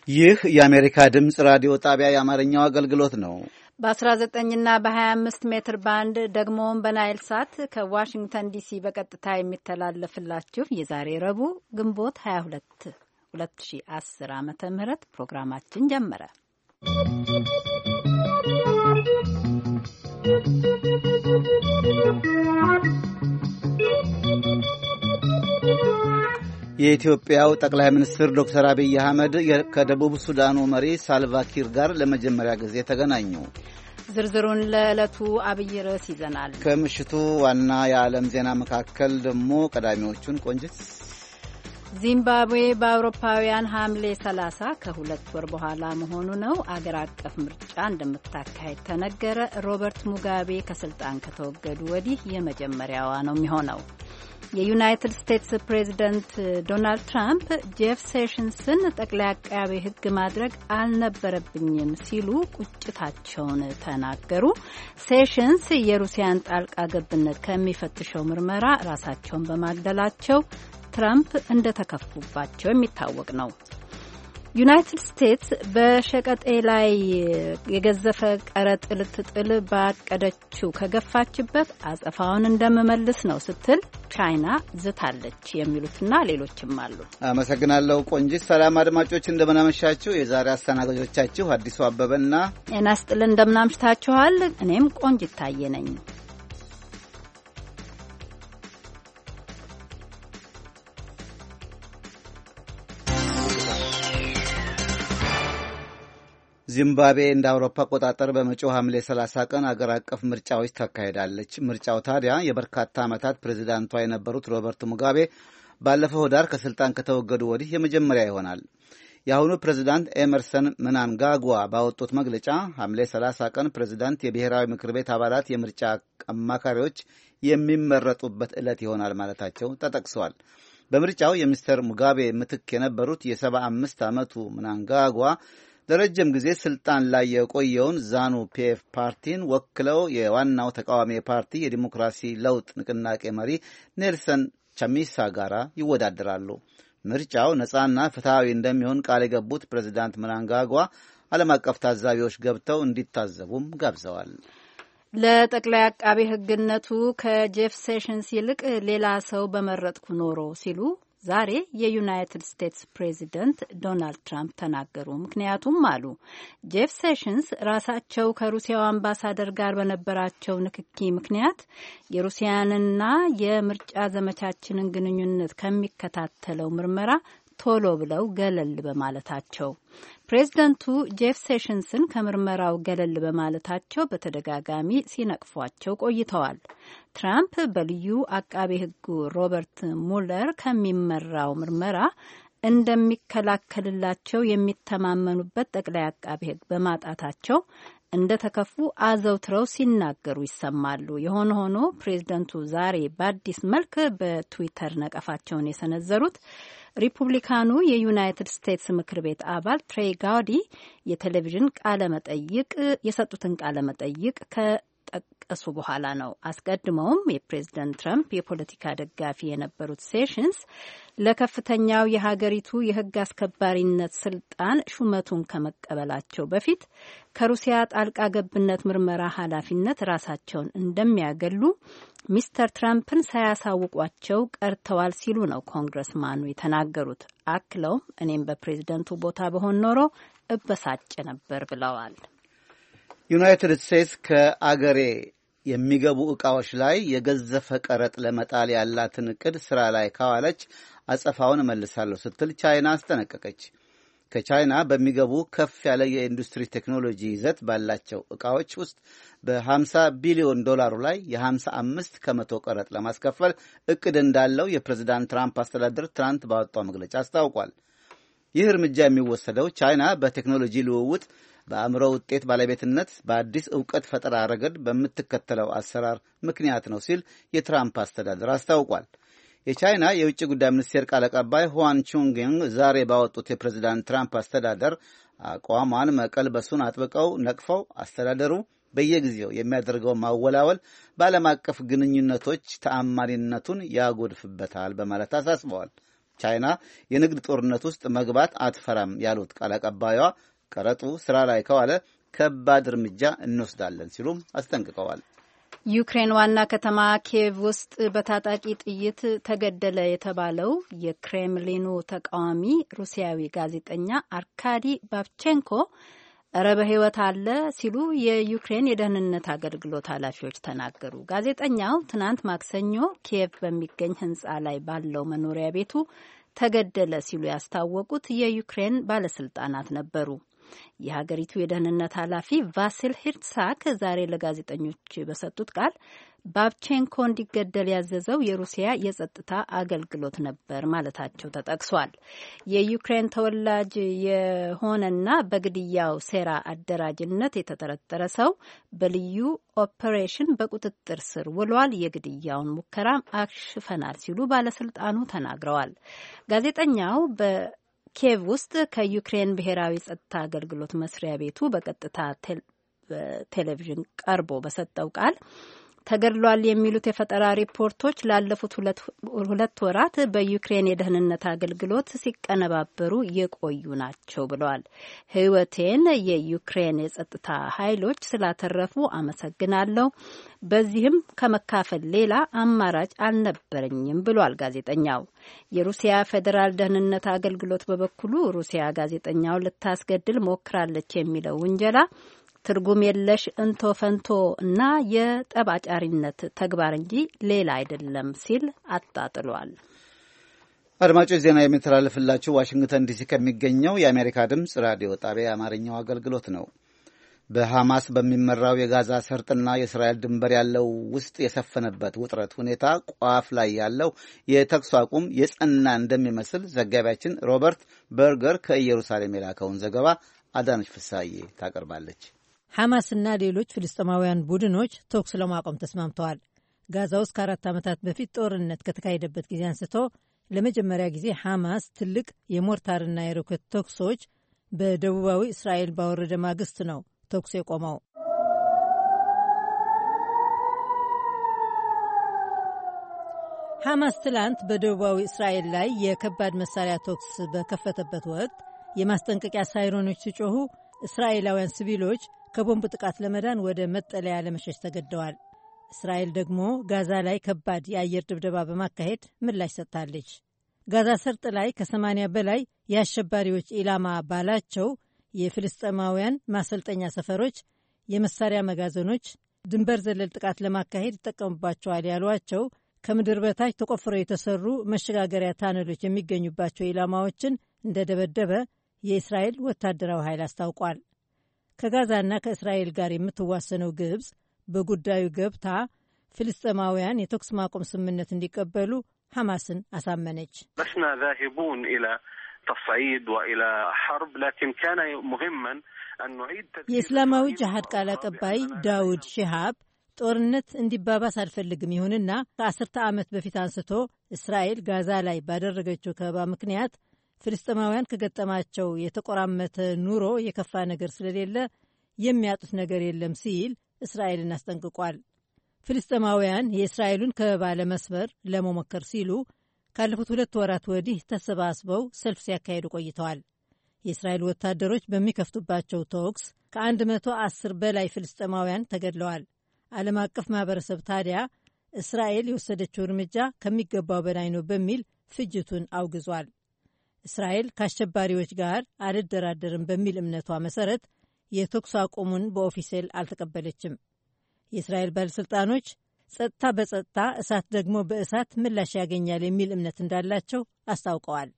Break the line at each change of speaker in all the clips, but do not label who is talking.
ይህ የአሜሪካ ድምፅ ራዲዮ ጣቢያ የአማርኛው አገልግሎት ነው።
በ19 እና በ25 ሜትር ባንድ ደግሞም በናይል ሳት ከዋሽንግተን ዲሲ በቀጥታ የሚተላለፍላችሁ የዛሬ ረቡዕ ግንቦት 22 2010 ዓመተ ምህረት ፕሮግራማችን ጀመረ።
የኢትዮጵያው ጠቅላይ ሚኒስትር ዶክተር አብይ አህመድ ከደቡብ ሱዳኑ መሪ ሳልቫኪር ጋር ለመጀመሪያ ጊዜ ተገናኙ።
ዝርዝሩን ለዕለቱ አብይ ርዕስ ይዘናል።
ከምሽቱ ዋና የዓለም ዜና መካከል ደግሞ ቀዳሚዎቹን ቆንጅት።
ዚምባብዌ በአውሮፓውያን ሐምሌ 30 ከሁለት ወር በኋላ መሆኑ ነው አገር አቀፍ ምርጫ እንደምታካሄድ ተነገረ። ሮበርት ሙጋቤ ከስልጣን ከተወገዱ ወዲህ የመጀመሪያዋ ነው የሚሆነው። የዩናይትድ ስቴትስ ፕሬዝደንት ዶናልድ ትራምፕ ጄፍ ሴሽንስን ጠቅላይ አቃቤ ሕግ ማድረግ አልነበረብኝም ሲሉ ቁጭታቸውን ተናገሩ። ሴሽንስ የሩሲያን ጣልቃ ገብነት ከሚፈትሸው ምርመራ ራሳቸውን በማግለላቸው ትራምፕ እንደተከፉባቸው የሚታወቅ ነው። ዩናይትድ ስቴትስ በሸቀጤ ላይ የገዘፈ ቀረጥ ልትጥል ባቀደችው ከገፋችበት አጸፋውን እንደምመልስ ነው ስትል ቻይና ዝታለች። የሚሉትና ሌሎችም አሉ።
አመሰግናለሁ ቆንጂት። ሰላም አድማጮች እንደምናመሻችሁ። የዛሬ አስተናጋጆቻችሁ አዲሱ አበበና
ጤና ይስጥልን እንደምናምሽታችኋል። እኔም ቆንጂት ታየ ነኝ።
ዚምባብዌ እንደ አውሮፓ አቆጣጠር በመጪው ሐምሌ 30 ቀን አገር አቀፍ ምርጫዎች ታካሄዳለች። ምርጫው ታዲያ የበርካታ ዓመታት ፕሬዚዳንቷ የነበሩት ሮበርት ሙጋቤ ባለፈው ኅዳር ከስልጣን ከተወገዱ ወዲህ የመጀመሪያ ይሆናል። የአሁኑ ፕሬዚዳንት ኤመርሰን ምናንጋጓ ባወጡት መግለጫ ሐምሌ 30 ቀን ፕሬዚዳንት የብሔራዊ ምክር ቤት አባላት የምርጫ አማካሪዎች የሚመረጡበት ዕለት ይሆናል ማለታቸው ተጠቅሰዋል። በምርጫው የሚስተር ሙጋቤ ምትክ የነበሩት የ75 ዓመቱ ምናንጋጓ ለረጅም ጊዜ ስልጣን ላይ የቆየውን ዛኑ ፒኤፍ ፓርቲን ወክለው የዋናው ተቃዋሚ ፓርቲ የዲሞክራሲ ለውጥ ንቅናቄ መሪ ኔልሰን ቻሚሳ ጋር ይወዳደራሉ። ምርጫው ነጻና ፍትሐዊ እንደሚሆን ቃል የገቡት ፕሬዚዳንት ምናንጋጓ ዓለም አቀፍ ታዛቢዎች ገብተው እንዲታዘቡም ጋብዘዋል።
ለጠቅላይ አቃቤ ሕግነቱ ከጄፍ ሴሽንስ ይልቅ ሌላ ሰው በመረጥኩ ኖሮ ሲሉ ዛሬ የዩናይትድ ስቴትስ ፕሬዚደንት ዶናልድ ትራምፕ ተናገሩ። ምክንያቱም አሉ ጄፍ ሴሽንስ ራሳቸው ከሩሲያው አምባሳደር ጋር በነበራቸው ንክኪ ምክንያት የሩሲያንና የምርጫ ዘመቻችንን ግንኙነት ከሚከታተለው ምርመራ ቶሎ ብለው ገለል በማለታቸው ፕሬዝደንቱ ጄፍ ሴሽንስን ከምርመራው ገለል በማለታቸው በተደጋጋሚ ሲነቅፏቸው ቆይተዋል። ትራምፕ በልዩ አቃቤ ሕጉ ሮበርት ሙለር ከሚመራው ምርመራ እንደሚከላከልላቸው የሚተማመኑበት ጠቅላይ አቃቤ ሕግ በማጣታቸው እንደተከፉ አዘውትረው ሲናገሩ ይሰማሉ። የሆነ ሆኖ ፕሬዝደንቱ ዛሬ በአዲስ መልክ በትዊተር ነቀፋቸውን የሰነዘሩት ሪፑብሊካኑ የዩናይትድ ስቴትስ ምክር ቤት አባል ትሬ ጋውዲ የቴሌቪዥን የሰጡትን ቃለ መጠይቅ ከጠቀሱ በኋላ ነው። አስቀድመውም የፕሬዝደንት ትራምፕ የፖለቲካ ደጋፊ የነበሩት ሴሽንስ ለከፍተኛው የሀገሪቱ የሕግ አስከባሪነት ስልጣን ሹመቱን ከመቀበላቸው በፊት ከሩሲያ ጣልቃ ገብነት ምርመራ ኃላፊነት ራሳቸውን እንደሚያገሉ ሚስተር ትራምፕን ሳያሳውቋቸው ቀርተዋል ሲሉ ነው ኮንግረስማኑ የተናገሩት። አክለውም እኔም በፕሬዝደንቱ ቦታ በሆን ኖሮ እበሳጭ ነበር ብለዋል።
ዩናይትድ ስቴትስ ከአገሬ የሚገቡ ዕቃዎች ላይ የገዘፈ ቀረጥ ለመጣል ያላትን ዕቅድ ስራ ላይ ካዋለች አጸፋውን እመልሳለሁ ስትል ቻይና አስጠነቀቀች። ከቻይና በሚገቡ ከፍ ያለ የኢንዱስትሪ ቴክኖሎጂ ይዘት ባላቸው ዕቃዎች ውስጥ በ50 ቢሊዮን ዶላሩ ላይ የ55 ከመቶ ቀረጥ ለማስከፈል ዕቅድ እንዳለው የፕሬዝዳንት ትራምፕ አስተዳደር ትናንት ባወጣው መግለጫ አስታውቋል። ይህ እርምጃ የሚወሰደው ቻይና በቴክኖሎጂ ልውውጥ፣ በአእምሮ ውጤት ባለቤትነት፣ በአዲስ ዕውቀት ፈጠራ ረገድ በምትከተለው አሰራር ምክንያት ነው ሲል የትራምፕ አስተዳደር አስታውቋል። የቻይና የውጭ ጉዳይ ሚኒስቴር ቃል አቀባይ ሁዋን ቹንግንግ ዛሬ ባወጡት የፕሬዝዳንት ትራምፕ አስተዳደር አቋሟን መቀልበሱን አጥብቀው ነቅፈው አስተዳደሩ በየጊዜው የሚያደርገው ማወላወል በዓለም አቀፍ ግንኙነቶች ተአማኒነቱን ያጎድፍበታል በማለት አሳስበዋል። ቻይና የንግድ ጦርነት ውስጥ መግባት አትፈራም ያሉት ቃል አቀባዩዋ ቀረጡ ስራ ላይ ከዋለ ከባድ እርምጃ እንወስዳለን ሲሉም አስጠንቅቀዋል።
ዩክሬን ዋና ከተማ ኪየቭ ውስጥ በታጣቂ ጥይት ተገደለ የተባለው የክሬምሊኑ ተቃዋሚ ሩሲያዊ ጋዜጠኛ አርካዲ ባብቼንኮ እረ በሕይወት አለ ሲሉ የዩክሬን የደህንነት አገልግሎት ኃላፊዎች ተናገሩ። ጋዜጠኛው ትናንት ማክሰኞ ኪየቭ በሚገኝ ሕንጻ ላይ ባለው መኖሪያ ቤቱ ተገደለ ሲሉ ያስታወቁት የዩክሬን ባለስልጣናት ነበሩ። የሀገሪቱ የደህንነት ኃላፊ ቫሲል ሂርትሳክ ዛሬ ለጋዜጠኞች በሰጡት ቃል ባብቼንኮ እንዲገደል ያዘዘው የሩሲያ የጸጥታ አገልግሎት ነበር ማለታቸው ተጠቅሷል። የዩክሬን ተወላጅ የሆነና በግድያው ሴራ አደራጅነት የተጠረጠረ ሰው በልዩ ኦፐሬሽን በቁጥጥር ስር ውሏል። የግድያውን ሙከራም አክሽፈናል ሲሉ ባለስልጣኑ ተናግረዋል። ጋዜጠኛው ኪየቭ ውስጥ ከዩክሬን ብሔራዊ ጸጥታ አገልግሎት መስሪያ ቤቱ በቀጥታ ቴሌቪዥን ቀርቦ በሰጠው ቃል ተገድሏል የሚሉት የፈጠራ ሪፖርቶች ላለፉት ሁለት ወራት በዩክሬን የደህንነት አገልግሎት ሲቀነባበሩ የቆዩ ናቸው ብለዋል። ሕይወቴን የዩክሬን የጸጥታ ኃይሎች ስላተረፉ አመሰግናለሁ። በዚህም ከመካፈል ሌላ አማራጭ አልነበረኝም ብሏል ጋዜጠኛው። የሩሲያ ፌዴራል ደህንነት አገልግሎት በበኩሉ ሩሲያ ጋዜጠኛውን ልታስገድል ሞክራለች የሚለው ውንጀላ ትርጉም የለሽ እንቶ ፈንቶ እና የጠብ አጫሪነት ተግባር እንጂ ሌላ አይደለም ሲል አጣጥሏል።
አድማጮች ዜና የሚተላለፍላችሁ ዋሽንግተን ዲሲ ከሚገኘው የአሜሪካ ድምፅ ራዲዮ ጣቢያ የአማርኛው አገልግሎት ነው። በሐማስ በሚመራው የጋዛ ሰርጥና የእስራኤል ድንበር ያለው ውስጥ የሰፈነበት ውጥረት ሁኔታ ቋፍ ላይ ያለው የተኩስ አቁም የጸና እንደሚመስል ዘጋቢያችን ሮበርት በርገር ከኢየሩሳሌም የላከውን ዘገባ አዳነች ፍሳዬ ታቀርባለች።
ሐማስና ሌሎች ፍልስጤማውያን ቡድኖች ተኩስ ለማቆም ተስማምተዋል። ጋዛ ውስጥ ከ4 ዓመታት በፊት ጦርነት ከተካሄደበት ጊዜ አንስቶ ለመጀመሪያ ጊዜ ሐማስ ትልቅ የሞርታርና የሮኬት ተኩሶች በደቡባዊ እስራኤል ባወረደ ማግስት ነው ተኩስ የቆመው። ሐማስ ትላንት በደቡባዊ እስራኤል ላይ የከባድ መሳሪያ ተኩስ በከፈተበት ወቅት የማስጠንቀቂያ ሳይረኖች ሲጮሁ እስራኤላውያን ሲቪሎች ከቦምብ ጥቃት ለመዳን ወደ መጠለያ ለመሸሽ ተገደዋል። እስራኤል ደግሞ ጋዛ ላይ ከባድ የአየር ድብደባ በማካሄድ ምላሽ ሰጥታለች። ጋዛ ሰርጥ ላይ ከ80 በላይ የአሸባሪዎች ኢላማ ባላቸው የፍልስጤማውያን ማሰልጠኛ ሰፈሮች፣ የመሳሪያ መጋዘኖች ድንበር ዘለል ጥቃት ለማካሄድ ይጠቀሙባቸዋል ያሏቸው ከምድር በታች ተቆፍረው የተሰሩ መሸጋገሪያ ታነሎች የሚገኙባቸው ኢላማዎችን እንደደበደበ የእስራኤል ወታደራዊ ኃይል አስታውቋል። ከጋዛና ከእስራኤል ጋር የምትዋሰነው ግብፅ በጉዳዩ ገብታ ፍልስጤማውያን የተኩስ ማቆም ስምምነት እንዲቀበሉ ሐማስን አሳመነች። የእስላማዊ ጅሃድ ቃል አቀባይ ዳውድ ሺሃብ ጦርነት እንዲባባስ አልፈልግም፣ ይሁንና ከ10 ዓመት በፊት አንስቶ እስራኤል ጋዛ ላይ ባደረገችው ከበባ ምክንያት ፍልስጤማውያን ከገጠማቸው የተቆራመተ ኑሮ የከፋ ነገር ስለሌለ የሚያጡት ነገር የለም ሲል እስራኤልን አስጠንቅቋል። ፍልስጤማውያን የእስራኤሉን ከበባ ለመስበር ለመሞከር ሲሉ ካለፉት 2 ወራት ወዲህ ተሰባስበው ሰልፍ ሲያካሂዱ ቆይተዋል። የእስራኤል ወታደሮች በሚከፍቱባቸው ተኩስ ከ110 በላይ ፍልስጤማውያን ተገድለዋል። ዓለም አቀፍ ማህበረሰብ ታዲያ እስራኤል የወሰደችው እርምጃ ከሚገባው በላይ ነው በሚል ፍጅቱን አውግዟል። እስራኤል ከአሸባሪዎች ጋር አልደራደርም በሚል እምነቷ መሰረት የተኩስ አቁሙን በኦፊሴል አልተቀበለችም። የእስራኤል ባለሥልጣኖች ጸጥታ በጸጥታ እሳት ደግሞ በእሳት ምላሽ ያገኛል የሚል እምነት እንዳላቸው አስታውቀዋል።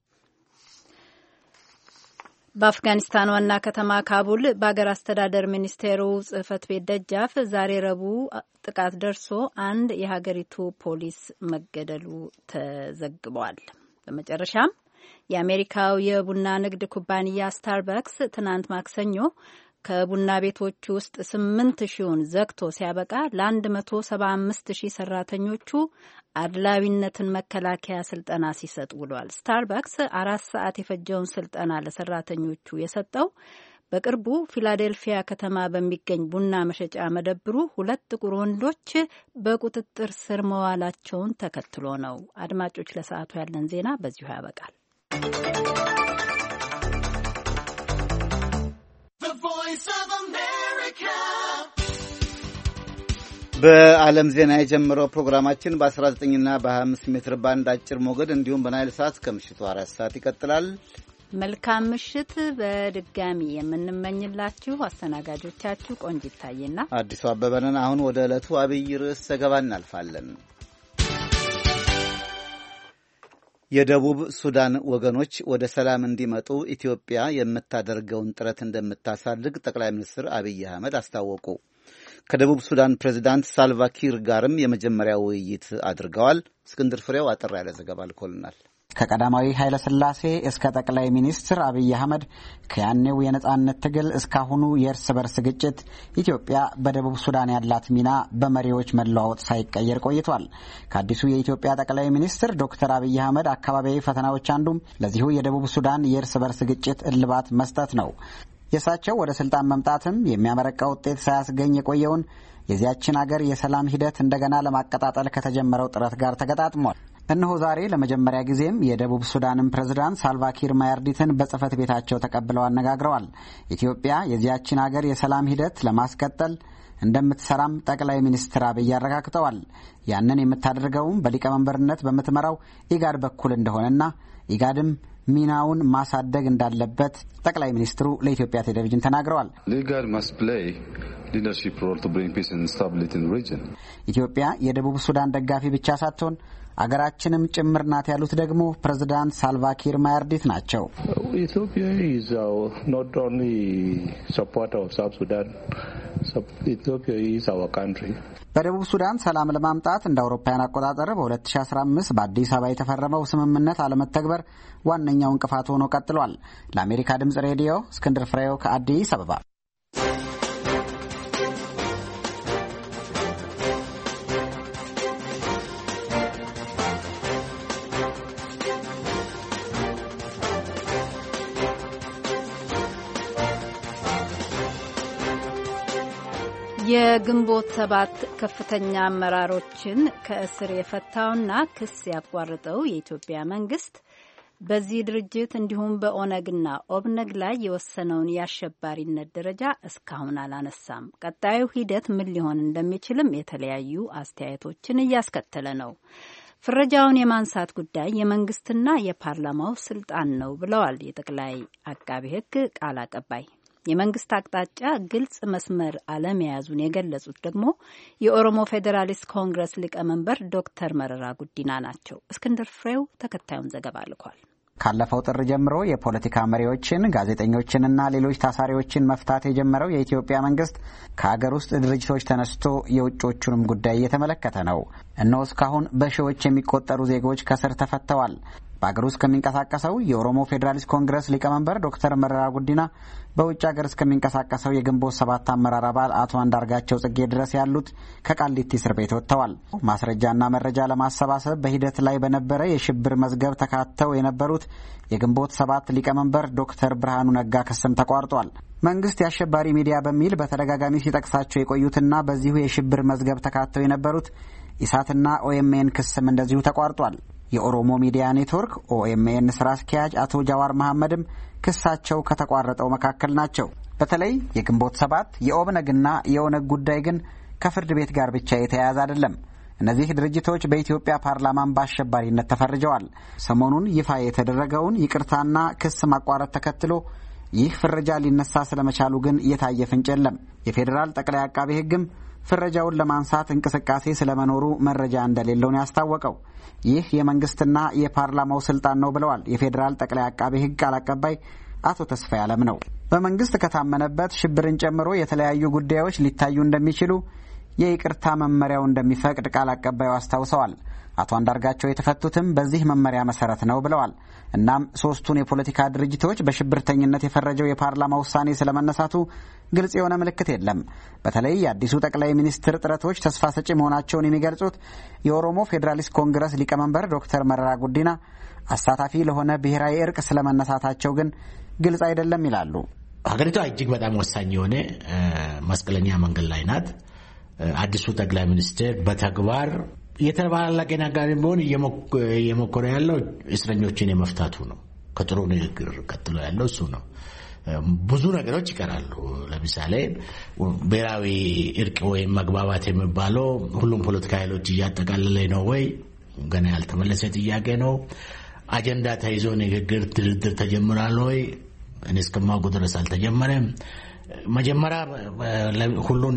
በአፍጋኒስታን ዋና ከተማ ካቡል በአገር አስተዳደር ሚኒስቴሩ ጽሕፈት ቤት ደጃፍ ዛሬ ረቡዕ ጥቃት ደርሶ አንድ የሀገሪቱ ፖሊስ መገደሉ ተዘግቧል። በመጨረሻም የአሜሪካው የቡና ንግድ ኩባንያ ስታርባክስ ትናንት ማክሰኞ ከቡና ቤቶቹ ውስጥ 8,000ን ዘግቶ ሲያበቃ ለ175,000 ሰራተኞቹ አድላዊነትን መከላከያ ስልጠና ሲሰጥ ውሏል። ስታርባክስ 4 ሰዓት የፈጀውን ስልጠና ለሰራተኞቹ የሰጠው በቅርቡ ፊላዴልፊያ ከተማ በሚገኝ ቡና መሸጫ መደብሩ 2 ጥቁር ወንዶች በቁጥጥር ስር መዋላቸውን ተከትሎ ነው። አድማጮች፣ ለሰዓቱ ያለን ዜና በዚሁ ያበቃል።
በዓለም ዜና የጀመረው ፕሮግራማችን በ19ና በ25 ሜትር ባንድ አጭር ሞገድ እንዲሁም በናይል ሰዓት ከምሽቱ 4 ሰዓት ይቀጥላል።
መልካም ምሽት በድጋሚ የምንመኝላችሁ አስተናጋጆቻችሁ ቆንጂት ታዬና
አዲሱ አበበ ነን። አሁን ወደ ዕለቱ አብይ ርዕስ ዘገባ እናልፋለን። የደቡብ ሱዳን ወገኖች ወደ ሰላም እንዲመጡ ኢትዮጵያ የምታደርገውን ጥረት እንደምታሳድግ ጠቅላይ ሚኒስትር አብይ አህመድ አስታወቁ። ከደቡብ ሱዳን ፕሬዝዳንት ሳልቫኪር ጋርም የመጀመሪያ ውይይት አድርገዋል። እስክንድር ፍሬው አጠር ያለ ዘገባ ልኮልናል።
ከቀዳማዊ ኃይለ ሥላሴ እስከ ጠቅላይ ሚኒስትር አብይ አህመድ ከያኔው የነጻነት ትግል እስካሁኑ የእርስ በርስ ግጭት ኢትዮጵያ በደቡብ ሱዳን ያላት ሚና በመሪዎች መለዋወጥ ሳይቀየር ቆይቷል። ከአዲሱ የኢትዮጵያ ጠቅላይ ሚኒስትር ዶክተር አብይ አህመድ አካባቢያዊ ፈተናዎች አንዱም ለዚሁ የደቡብ ሱዳን የእርስ በርስ ግጭት እልባት መስጠት ነው። የእሳቸው ወደ ስልጣን መምጣትም የሚያመረቃ ውጤት ሳያስገኝ የቆየውን የዚያችን አገር የሰላም ሂደት እንደገና ለማቀጣጠል ከተጀመረው ጥረት ጋር ተገጣጥሟል። እነሆ ዛሬ ለመጀመሪያ ጊዜም የደቡብ ሱዳንን ፕሬዝዳንት ሳልቫኪር ማያርዲትን በጽህፈት ቤታቸው ተቀብለው አነጋግረዋል። ኢትዮጵያ የዚያችን አገር የሰላም ሂደት ለማስቀጠል እንደምትሰራም ጠቅላይ ሚኒስትር አብይ አረጋግጠዋል። ያንን የምታደርገውም በሊቀመንበርነት በምትመራው ኢጋድ በኩል እንደሆነና ኢጋድም ሚናውን ማሳደግ እንዳለበት ጠቅላይ ሚኒስትሩ ለኢትዮጵያ ቴሌቪዥን ተናግረዋል። ኢትዮጵያ የደቡብ ሱዳን ደጋፊ ብቻ ሳትሆን አገራችንም ጭምር ናት ያሉት ደግሞ ፕሬዝዳንት ሳልቫኪር ማያርዲት ናቸው።
ኢትዮጵያ
በደቡብ ሱዳን ሰላም ለማምጣት እንደ አውሮፓውያን አቆጣጠር በ2015 በአዲስ አበባ የተፈረመው ስምምነት አለመተግበር ዋነኛው እንቅፋት ሆኖ ቀጥሏል። ለአሜሪካ ድምጽ ሬዲዮ እስክንድር ፍሬው ከአዲስ አበባ።
የግንቦት 7 ከፍተኛ አመራሮችን ከእስር የፈታውና ክስ ያቋረጠው የኢትዮጵያ መንግስት በዚህ ድርጅት እንዲሁም በኦነግና ኦብነግ ላይ የወሰነውን የአሸባሪነት ደረጃ እስካሁን አላነሳም። ቀጣዩ ሂደት ምን ሊሆን እንደሚችልም የተለያዩ አስተያየቶችን እያስከተለ ነው። ፍረጃውን የማንሳት ጉዳይ የመንግስትና የፓርላማው ስልጣን ነው ብለዋል የጠቅላይ አቃቤ ሕግ ቃል አቀባይ። የመንግስት አቅጣጫ ግልጽ መስመር አለመያዙን የገለጹት ደግሞ የኦሮሞ ፌዴራሊስት ኮንግረስ ሊቀመንበር ዶክተር መረራ ጉዲና ናቸው። እስክንድር ፍሬው ተከታዩን ዘገባ ልኳል።
ካለፈው ጥር ጀምሮ የፖለቲካ መሪዎችን፣ ጋዜጠኞችንና ሌሎች ታሳሪዎችን መፍታት የጀመረው የኢትዮጵያ መንግስት ከሀገር ውስጥ ድርጅቶች ተነስቶ የውጮቹንም ጉዳይ እየተመለከተ ነው። እነሆ እስካሁን በሺዎች የሚቆጠሩ ዜጎች ከስር ተፈተዋል። በአገር ውስጥ ከሚንቀሳቀሰው የኦሮሞ ፌዴራሊስት ኮንግረስ ሊቀመንበር ዶክተር መረራ ጉዲና በውጭ ሀገር እስከሚንቀሳቀሰው የግንቦት 7 አመራር አባል አቶ አንዳርጋቸው ጽጌ ድረስ ያሉት ከቃሊቲ እስር ቤት ወጥተዋል። ማስረጃና መረጃ ለማሰባሰብ በሂደት ላይ በነበረ የሽብር መዝገብ ተካተው የነበሩት የግንቦት 7 ሊቀመንበር ዶክተር ብርሃኑ ነጋ ክስም ተቋርጧል። መንግስት የአሸባሪ ሚዲያ በሚል በተደጋጋሚ ሲጠቅሳቸው የቆዩትና በዚሁ የሽብር መዝገብ ተካተው የነበሩት ኢሳትና ኦኤምኤን ክስም እንደዚሁ ተቋርጧል። የኦሮሞ ሚዲያ ኔትወርክ ኦኤምኤን ስራ አስኪያጅ አቶ ጃዋር መሐመድም ክሳቸው ከተቋረጠው መካከል ናቸው። በተለይ የግንቦት 7 የኦብነግና የኦነግ ጉዳይ ግን ከፍርድ ቤት ጋር ብቻ የተያያዘ አይደለም። እነዚህ ድርጅቶች በኢትዮጵያ ፓርላማን በአሸባሪነት ተፈርጀዋል። ሰሞኑን ይፋ የተደረገውን ይቅርታና ክስ ማቋረጥ ተከትሎ ይህ ፍረጃ ሊነሳ ስለመቻሉ ግን የታየ ፍንጭ የለም። የፌዴራል ጠቅላይ አቃቤ ሕግም ፍረጃውን ለማንሳት እንቅስቃሴ ስለመኖሩ መረጃ እንደሌለው ነው ያስታወቀው። ይህ የመንግስትና የፓርላማው ስልጣን ነው ብለዋል የፌዴራል ጠቅላይ አቃቤ ሕግ ቃል አቀባይ አቶ ተስፋዬ አለም ነው። በመንግስት ከታመነበት ሽብርን ጨምሮ የተለያዩ ጉዳዮች ሊታዩ እንደሚችሉ የይቅርታ መመሪያው እንደሚፈቅድ ቃል አቀባዩ አስታውሰዋል። አቶ አንዳርጋቸው የተፈቱትም በዚህ መመሪያ መሰረት ነው ብለዋል። እናም ሶስቱን የፖለቲካ ድርጅቶች በሽብርተኝነት የፈረጀው የፓርላማ ውሳኔ ስለመነሳቱ ግልጽ የሆነ ምልክት የለም። በተለይ የአዲሱ ጠቅላይ ሚኒስትር ጥረቶች ተስፋ ሰጪ መሆናቸውን የሚገልጹት የኦሮሞ ፌዴራሊስት ኮንግረስ ሊቀመንበር ዶክተር መረራ ጉዲና አሳታፊ ለሆነ ብሔራዊ እርቅ ስለመነሳታቸው ግን ግልጽ አይደለም ይላሉ።
ሀገሪቷ እጅግ በጣም ወሳኝ የሆነ መስቀለኛ መንገድ ላይ ናት። አዲሱ ጠቅላይ ሚኒስትር በተግባር የተባለቀ ነገር ቢሆን እየሞከረ ያለው እስረኞችን የመፍታቱ ነው። ከጥሩ ንግግር ቀጥሎ ያለው እሱ ነው። ብዙ ነገሮች ይቀራሉ። ለምሳሌ ብሔራዊ እርቅ ወይም መግባባት የሚባለው ሁሉም ፖለቲካ ኃይሎች እያጠቃለለ ነው ወይ? ገና ያልተመለሰ ጥያቄ ነው። አጀንዳ ተይዞ ንግግር ድርድር ተጀምሯል ወይ? እኔ እስከማውቀው ድረስ አልተጀመረም። መጀመሪያ ሁሉን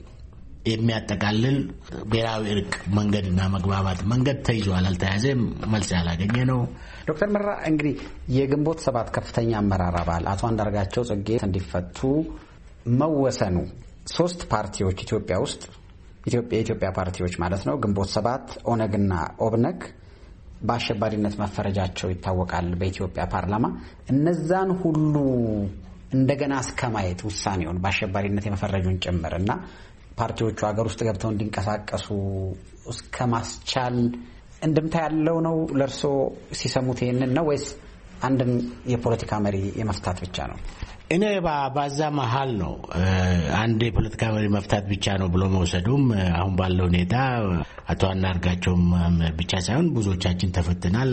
የሚያጠቃልል ብሔራዊ እርቅ መንገድና መግባባት መንገድ ተይዟል፣ አልተያዘም፣ መልስ ያላገኘ ነው።
ዶክተር መረራ እንግዲህ የግንቦት ሰባት ከፍተኛ አመራር አባል አቶ አንዳርጋቸው ጽጌ እንዲፈቱ መወሰኑ ሶስት ፓርቲዎች ኢትዮጵያ ውስጥ የኢትዮጵያ ፓርቲዎች ማለት ነው ግንቦት ሰባት፣ ኦነግና ኦብነግ በአሸባሪነት መፈረጃቸው ይታወቃል በኢትዮጵያ ፓርላማ። እነዛን ሁሉ እንደገና እስከማየት ውሳኔውን በአሸባሪነት የመፈረጁን ጭምርና ፓርቲዎቹ ሀገር ውስጥ ገብተው እንዲንቀሳቀሱ እስከማስቻል እንድምታ ያለው ነው ለርሶ ሲሰሙት ይሄንን ነው ወይስ አንድን የፖለቲካ መሪ የመፍታት ብቻ ነው?
እኔ ባዛ መሃል ነው አንድ የፖለቲካ መሪ መፍታት ብቻ ነው ብሎ መውሰዱም አሁን ባለው ሁኔታ አቶ አንዳርጋቸውም ብቻ ሳይሆን ብዙዎቻችን ተፈትናል።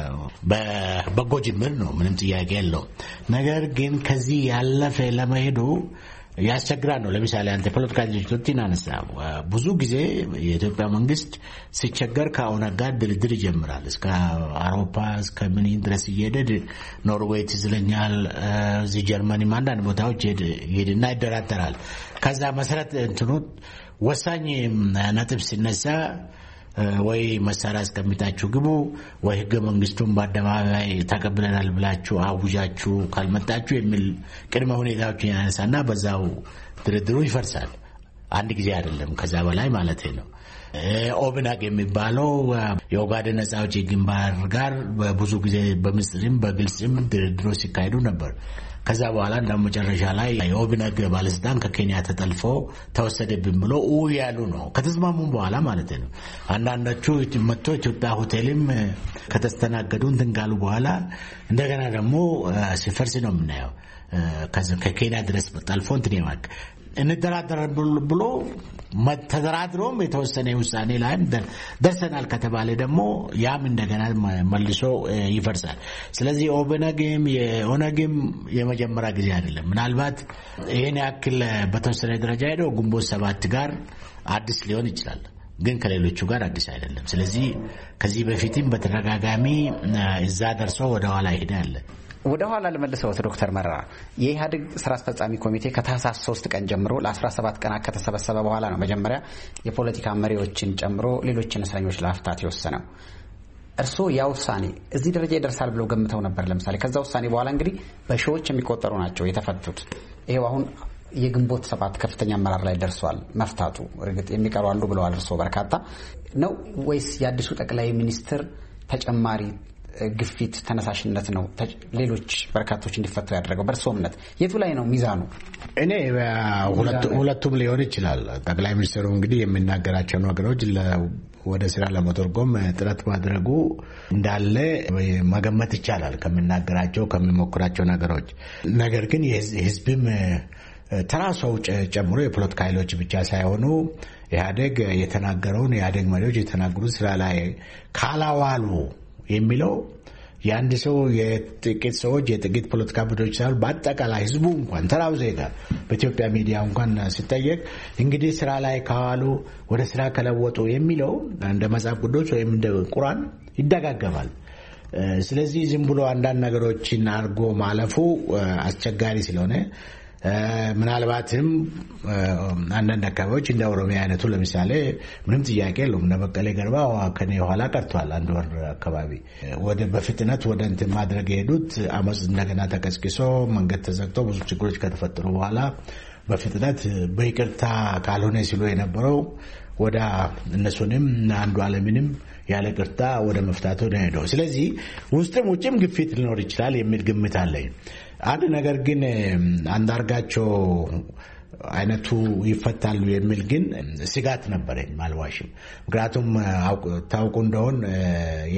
በበጎ ጅምር ነው፣ ምንም ጥያቄ የለው። ነገር ግን ከዚህ ያለፈ ለመሄዱ ያስቸግራል ነው። ለምሳሌ አንተ ፖለቲካ ድርጅቶችን አነሳ። ብዙ ጊዜ የኢትዮጵያ መንግስት ሲቸገር ከኦነግ ጋር ድርድር ይጀምራል። እስከ አውሮፓ እስከ ምን ድረስ እየሄደ ኖርዌይ ትዝለኛል፣ እዚህ ጀርመኒም አንዳንድ ቦታዎች ይሄድና ይደራደራል። ከዛ መሰረት እንትኑ ወሳኝ ነጥብ ሲነሳ ወይ መሳሪያ አስቀምጣችሁ ግቡ ወይ ህገ መንግስቱን በአደባባይ ተቀብለናል ብላችሁ አውጃችሁ ካልመጣችሁ የሚል ቅድመ ሁኔታዎችን ያነሳና በዛው ድርድሩ ይፈርሳል። አንድ ጊዜ አይደለም ከዛ በላይ ማለት ነው። ኦብነግ የሚባለው የኦጋዴን ነጻ አውጪ ግንባር ጋር ብዙ ጊዜ በምስጢርም በግልጽም ድርድሮች ሲካሄዱ ነበር። ከዛ በኋላ እንደመጨረሻ ላይ የኦብነግ ባለስልጣን ከኬንያ ተጠልፎ ተወሰደብን ብሎ ያሉ ነው ከተስማሙ በኋላ ማለት ነው። አንዳንዶቹ መጥቶ ኢትዮጵያ ሆቴልም ከተስተናገዱ እንትን በኋላ እንደገና ደግሞ ሲፈርስ ነው የምናየው። ከኬንያ ድረስ ጠልፎ እንትን ይማክ እንደራደር ብሎ ተደራድሮም የተወሰነ ውሳኔ ላይ ደርሰናል ከተባለ ደግሞ ያም እንደገና መልሶ ይፈርሳል። ስለዚህ ኦነግም የመጀመሪያ ጊዜ አይደለም። ምናልባት ይሄን ያክል በተወሰነ ደረጃ ሄደው ግንቦት ሰባት ጋር አዲስ ሊሆን ይችላል፣ ግን ከሌሎቹ ጋር አዲስ አይደለም። ስለዚህ ከዚህ በፊትም በተደጋጋሚ እዛ ደርሶ ወደ ኋላ ይሄዳል።
ወደ ኋላ ለመልሰው ዶክተር መረራ የኢህአዴግ ስራ አስፈጻሚ ኮሚቴ ከታህሳስ 3 ቀን ጀምሮ ለ17 ቀናት ከተሰበሰበ በኋላ ነው መጀመሪያ የፖለቲካ መሪዎችን ጨምሮ ሌሎችን እስረኞች ለመፍታት የወሰነው። እርስዎ ያ ውሳኔ እዚህ ደረጃ ይደርሳል ብለው ገምተው ነበር? ለምሳሌ ከዛ ውሳኔ በኋላ እንግዲህ በሺዎች የሚቆጠሩ ናቸው የተፈቱት። ይሄው አሁን የግንቦት ሰባት ከፍተኛ አመራር ላይ ደርሷል መፍታቱ። እርግጥ የሚቀሩ አሉ ብለዋል እርስዎ። በርካታ ነው ወይስ የአዲሱ ጠቅላይ ሚኒስትር ተጨማሪ ግፊት ተነሳሽነት ነው ሌሎች በርካቶች እንዲፈቱ ያደረገው? በእርስዎ እምነት የቱ ላይ ነው ሚዛኑ?
እኔ ሁለቱም ሊሆን ይችላል። ጠቅላይ ሚኒስትሩ እንግዲህ የሚናገራቸው ነገሮች ወደ ስራ ለመተርጎም ጥረት ማድረጉ እንዳለ መገመት ይቻላል ከሚናገራቸው ከሚሞክራቸው ነገሮች። ነገር ግን የህዝብም ተራ ሰው ጨምሮ የፖለቲካ ኃይሎች ብቻ ሳይሆኑ ኢህአዴግ የተናገረውን የኢህአዴግ መሪዎች የተናገሩት ስራ ላይ ካላዋሉ የሚለው የአንድ ሰው የጥቂት ሰዎች የጥቂት ፖለቲካ ቡድኖች ሳይሆን በአጠቃላይ ህዝቡ እንኳን ተራው ዜጋ በኢትዮጵያ ሚዲያ እንኳን ሲጠየቅ እንግዲህ ስራ ላይ ካዋሉ ወደ ስራ ከለወጡ የሚለው እንደ መጽሐፍ ቅዱስ ወይም እንደ ቁርአን ይደጋገማል። ስለዚህ ዝም ብሎ አንዳንድ ነገሮችን አድርጎ ማለፉ አስቸጋሪ ስለሆነ ምናልባትም አንዳንድ አካባቢዎች እንደ ኦሮሚያ አይነቱ ለምሳሌ ምንም ጥያቄ የለውም እነ በቀለ ገርባ ከኔ ኋላ ቀርቷል። አንድ ወር አካባቢ በፍጥነት ወደ እንትን ማድረግ የሄዱት አመፅ እንደገና ተቀስቅሶ መንገድ ተዘግቶ ብዙ ችግሮች ከተፈጠሩ በኋላ በፍጥነት በይቅርታ ካልሆነ ሲሉ የነበረው ወደ እነሱንም አንዱ ዓለምንም ያለ ቅርታ ወደ መፍታቱ ነው ሄደው። ስለዚህ ውስጥም ውጭም ግፊት ሊኖር ይችላል የሚል ግምት አለኝ። አንድ ነገር ግን አንዳርጋቸው አይነቱ ይፈታሉ የሚል ግን ስጋት ነበረኝ ማልዋሽም። ምክንያቱም ታውቁ እንደሆን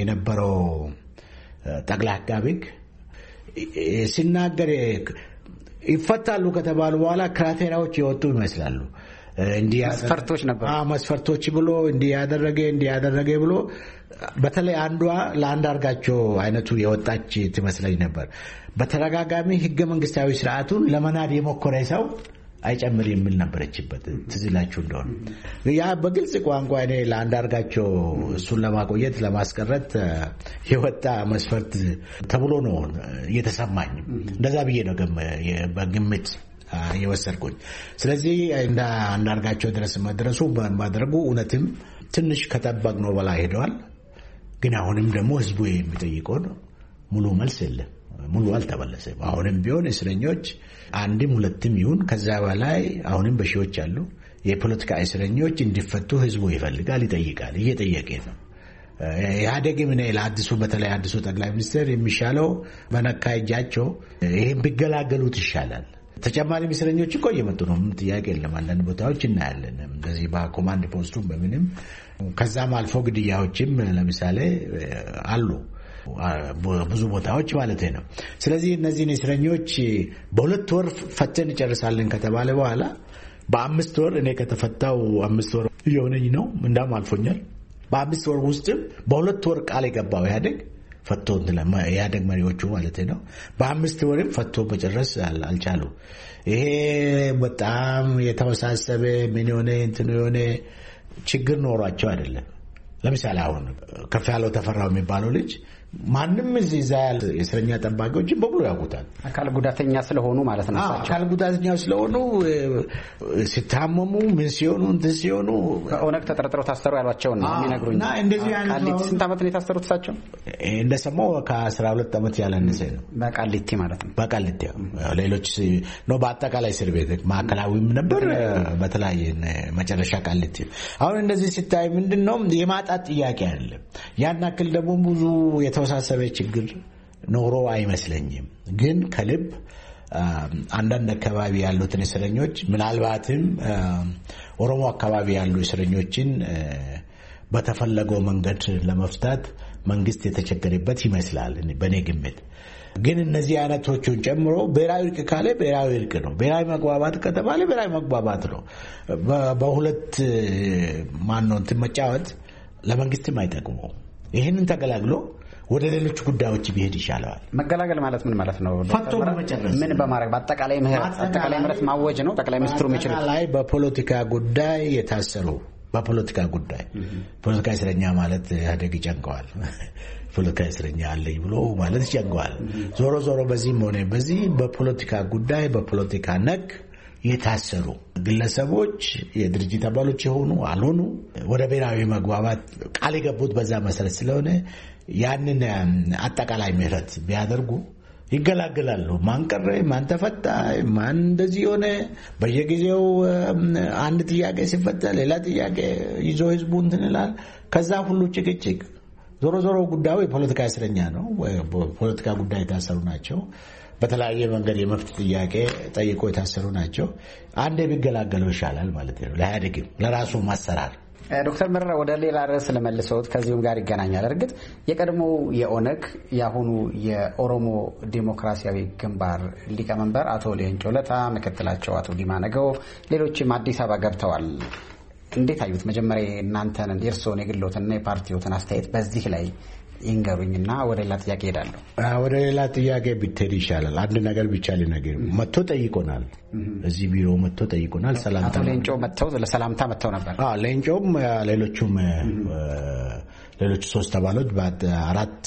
የነበረው ጠቅላይ አቃቤ ሕግ ሲናገር ይፈታሉ ከተባሉ በኋላ ክራይቴሪያዎች የወጡ ይመስላሉ። እንዲህ
መስፈርቶች ነበር
መስፈርቶች ብሎ እንዲህ ያደረገ ብሎ በተለይ አንዷ ለአንዳርጋቸው አይነቱ የወጣች ትመስለኝ ነበር። በተደጋጋሚ ህገ መንግስታዊ ስርዓቱን ለመናድ የሞከረ ሰው አይጨምር የሚል ነበረችበት ትዝ ይላችሁ እንደሆነ። ያ በግልጽ ቋንቋ እኔ ለአንዳርጋቸው እሱን ለማቆየት ለማስቀረት የወጣ መስፈርት ተብሎ ነው እየተሰማኝ። እንደዛ ብዬ ነው በግምት የወሰድኩኝ። ስለዚህ እንደ አንዳርጋቸው ድረስ መድረሱ ማድረጉ እውነትም ትንሽ ከጠበቅነው በላይ ሄደዋል። ግን አሁንም ደግሞ ህዝቡ የሚጠይቀው ሙሉ መልስ የለም። ሙሉ አልተመለሰም። አሁንም ቢሆን እስረኞች አንድም ሁለትም ይሁን ከዛ በላይ አሁንም በሺዎች አሉ። የፖለቲካ እስረኞች እንዲፈቱ ህዝቡ ይፈልጋል፣ ይጠይቃል፣ እየጠየቀ ነው። ኢህአዴግም ለአዲሱ በተለይ አዲሱ ጠቅላይ ሚኒስትር የሚሻለው በነካ እጃቸው ይሄን ቢገላገሉት ይሻላል። ተጨማሪ እስረኞች እኮ እየመጡ ነው። ምን ጥያቄ የለም። አንዳንድ ቦታዎች እናያለን እንደዚህ በኮማንድ ፖስቱም በምንም ከዛም አልፎ ግድያዎችም ለምሳሌ አሉ ብዙ ቦታዎች ማለት ነው። ስለዚህ እነዚህን እስረኞች በ2 ወር ፈተን እንጨርሳለን ከተባለ በኋላ በ5 ወር እኔ ከተፈታው 5 ወር የሆነኝ ነው። እንዳም አልፎኛል። በ5 ወር ውስጥም በ2 ወር ቃል የገባው ፈቶ ኢህአዴግ መሪዎቹ ማለት ነው። በ5 ወርም ፈቶ መጨረስ አልቻሉ። ይሄ በጣም የተወሳሰበ ምን የሆነ ችግር ኖሯቸው አይደለም። ለምሳሌ አሁን ከፍ ያለው ተፈራው የሚባለው ልጅ ማንም እዚህ ያለ የእስረኛ ጠባቂዎችን በሙሉ ያውቁታል።
አካል ጉዳተኛ ስለሆኑ ማለት ነው።
አካል ጉዳተኛ ስለሆኑ ሲታመሙ ምን ሲሆኑ
ኦነግ ተጠርጥረው ታሰሩ ያሏቸው ነው የሚነግሩኝ።
እና እንደዚህ አይነት
ስንት ዓመት ነው የታሰሩት እሳቸው?
እንደሰማው ከ12 ዓመት ያላነሰ ነው።
በቃሊቲ ማለት ነው።
በቃሊቲ ሌሎች ነው በአጠቃላይ እስር ቤት ማዕከላዊም ነበር በተለያየ መጨረሻ ቃሊቲ። አሁን እንደዚህ ሲታይ ምንድነው የማጣት ጥያቄ አይደለም። ያን አክል ደግሞ ብዙ የተወሳሰበ ችግር ኖሮ አይመስለኝም። ግን ከልብ አንዳንድ አካባቢ ያሉትን እስረኞች ምናልባትም ኦሮሞ አካባቢ ያሉ እስረኞችን በተፈለገው መንገድ ለመፍታት መንግስት የተቸገረበት ይመስላል በኔ ግምት። ግን እነዚህ አይነቶቹን ጨምሮ ብሔራዊ እርቅ ካለ ብሔራዊ እርቅ ነው። ብሔራዊ መግባባት ከተባለ ብሔራዊ መግባባት ነው። በሁለት እንትን መጫወት ለመንግስትም አይጠቅመው። ይህንን ተገላግሎ ወደ ሌሎች ጉዳዮች ቢሄድ ይሻላል።
መገላገል ማለት ምን ማለት ነው?
ፈቶ በመጨረስ
ምን በማድረግ በአጠቃላይ ምህረት ማወጅ ነው ጠቅላይ ሚኒስትሩ የሚችሉት?
ላይ በፖለቲካ ጉዳይ የታሰሩ በፖለቲካ ጉዳይ ፖለቲካ እስረኛ ማለት ኢህአዴግ ይጨንቀዋል። ፖለቲካ እስረኛ አለኝ ብሎ ማለት ይጨንቀዋል። ዞሮ ዞሮ በዚህም ሆነ በዚህ በፖለቲካ ጉዳይ በፖለቲካ ነክ የታሰሩ ግለሰቦች የድርጅት አባሎች የሆኑ አልሆኑ ወደ ብሔራዊ መግባባት ቃል የገቡት በዛ መሰረት ስለሆነ ያንን አጠቃላይ ምህረት ቢያደርጉ ይገላገላሉ። ማን ቀረ፣ ማን ተፈታ፣ ማን እንደዚህ ሆነ፣ በየጊዜው አንድ ጥያቄ ሲፈታ ሌላ ጥያቄ ይዞ ህዝቡ እንትን ይላል። ከዛ ሁሉ ጭቅጭቅ ዞሮ ዞሮ ጉዳዩ የፖለቲካ እስረኛ ነው። ፖለቲካ ጉዳይ የታሰሩ ናቸው። በተለያየ መንገድ የመብት ጥያቄ ጠይቆ የታሰሩ ናቸው። አንዴ ቢገላገለው ይሻላል ማለት ነው ለኢህአዴግም ለራሱ ማሰራር።
ዶክተር መረራ ወደ ሌላ ርዕስ ለመልሰውት ከዚሁም ጋር ይገናኛል። እርግጥ የቀድሞው የኦነግ የአሁኑ የኦሮሞ ዴሞክራሲያዊ ግንባር ሊቀመንበር አቶ ሌንጮ ለታ፣ ምክትላቸው አቶ ዲማ ነገው፣ ሌሎችም አዲስ አበባ ገብተዋል። እንዴት አዩት? መጀመሪያ እናንተን የእርስዎን የግሎትና የፓርቲዎትን አስተያየት በዚህ ላይ ይንገሩኝና ወደ ሌላ ጥያቄ ሄዳለሁ።
ወደ ሌላ ጥያቄ ብትሄድ ይሻላል። አንድ ነገር ብቻ ልነግር። መጥቶ ጠይቆናል። እዚህ ቢሮ መጥቶ ጠይቆናል። ሰላምታ
አቶ ሌንጮ መጥተው ለሰላምታ መጥተው ነበር።
ሌንጮም ሌሎቹም ሌሎች 3 አባሎች በ4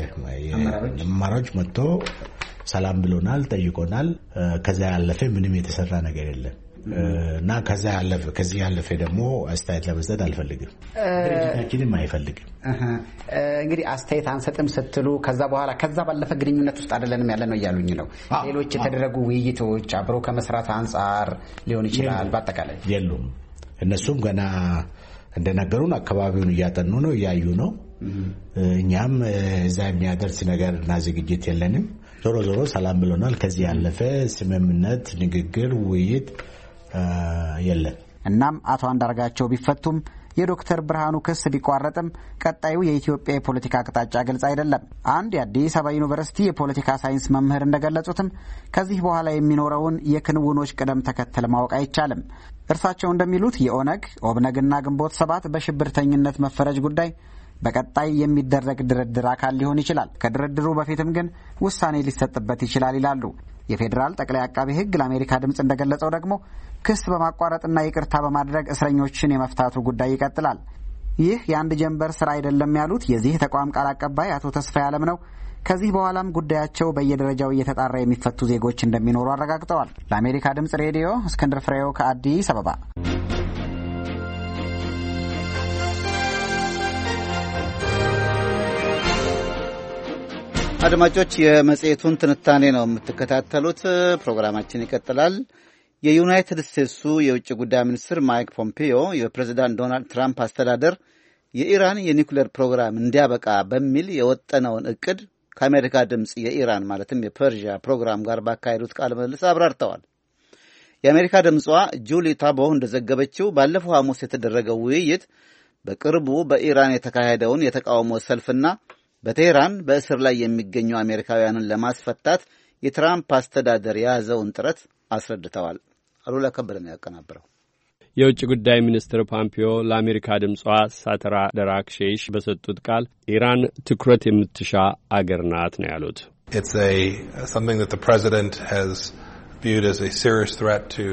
አመራሮች መጥቶ ሰላም ብሎናል፣ ጠይቆናል። ከዛ ያለፈ ምንም የተሰራ ነገር የለም እና ከዚህ ያለፈ ደግሞ አስተያየት ለመስጠት አልፈልግም። ድርጅታችንም አይፈልግም።
እንግዲህ አስተያየት አንሰጥም ስትሉ ከዛ ባለፈ ግንኙነት ውስጥ አይደለንም ያለ ነው እያሉኝ ነው። ሌሎች የተደረጉ ውይይቶች አብሮ ከመስራት አንጻር ሊሆን ይችላል። በአጠቃላይ
የሉም። እነሱም ገና እንደነገሩን አካባቢውን እያጠኑ ነው፣ እያዩ ነው። እኛም እዛ የሚያደርስ ነገር እና ዝግጅት የለንም። ዞሮ ዞሮ ሰላም ብሎናል። ከዚህ ያለፈ ስምምነት፣ ንግግር፣ ውይይት የለም።
እናም አቶ አንዳርጋቸው ቢፈቱም የዶክተር ብርሃኑ ክስ ቢቋረጥም ቀጣዩ የኢትዮጵያ የፖለቲካ አቅጣጫ ግልጽ አይደለም። አንድ የአዲስ አበባ ዩኒቨርሲቲ የፖለቲካ ሳይንስ መምህር እንደገለጹትም ከዚህ በኋላ የሚኖረውን የክንውኖች ቅደም ተከተል ማወቅ አይቻልም። እርሳቸው እንደሚሉት የኦነግ ኦብነግና ግንቦት ሰባት በሽብርተኝነት መፈረጅ ጉዳይ በቀጣይ የሚደረግ ድርድር አካል ሊሆን ይችላል። ከድርድሩ በፊትም ግን ውሳኔ ሊሰጥበት ይችላል ይላሉ። የፌዴራል ጠቅላይ አቃቤ ሕግ ለአሜሪካ ድምፅ እንደገለጸው ደግሞ ክስ በማቋረጥና ይቅርታ በማድረግ እስረኞችን የመፍታቱ ጉዳይ ይቀጥላል። ይህ የአንድ ጀንበር ስራ አይደለም ያሉት የዚህ ተቋም ቃል አቀባይ አቶ ተስፋዬ አለም ነው። ከዚህ በኋላም ጉዳያቸው በየደረጃው እየተጣራ የሚፈቱ ዜጎች እንደሚኖሩ አረጋግጠዋል። ለአሜሪካ ድምፅ ሬዲዮ እስክንድር ፍሬው ከአዲስ አበባ።
አድማጮች የመጽሔቱን ትንታኔ ነው የምትከታተሉት። ፕሮግራማችን ይቀጥላል። የዩናይትድ ስቴትሱ የውጭ ጉዳይ ሚኒስትር ማይክ ፖምፒዮ የፕሬዝዳንት ዶናልድ ትራምፕ አስተዳደር የኢራን የኒውክሌር ፕሮግራም እንዲያበቃ በሚል የወጠነውን እቅድ ከአሜሪካ ድምፅ የኢራን ማለትም የፐርዥያ ፕሮግራም ጋር ባካሄዱት ቃለ ምልልስ አብራርተዋል። የአሜሪካ ድምጿ ጁሊ ታቦ እንደዘገበችው ባለፈው ሐሙስ የተደረገው ውይይት በቅርቡ በኢራን የተካሄደውን የተቃውሞ ሰልፍና በቴህራን በእስር ላይ የሚገኙ አሜሪካውያንን ለማስፈታት የትራምፕ አስተዳደር የያዘውን ጥረት አስረድተዋል። አሉላ ከበደ ነው ያቀናበረው።
የውጭ ጉዳይ ሚኒስትር ፖምፒዮ ለአሜሪካ ድምጿ ሳተራ ደራክሼሽ በሰጡት ቃል ኢራን ትኩረት የምትሻ አገር ናት ነው ያሉት።
It's something that the president has viewed as a serious threat to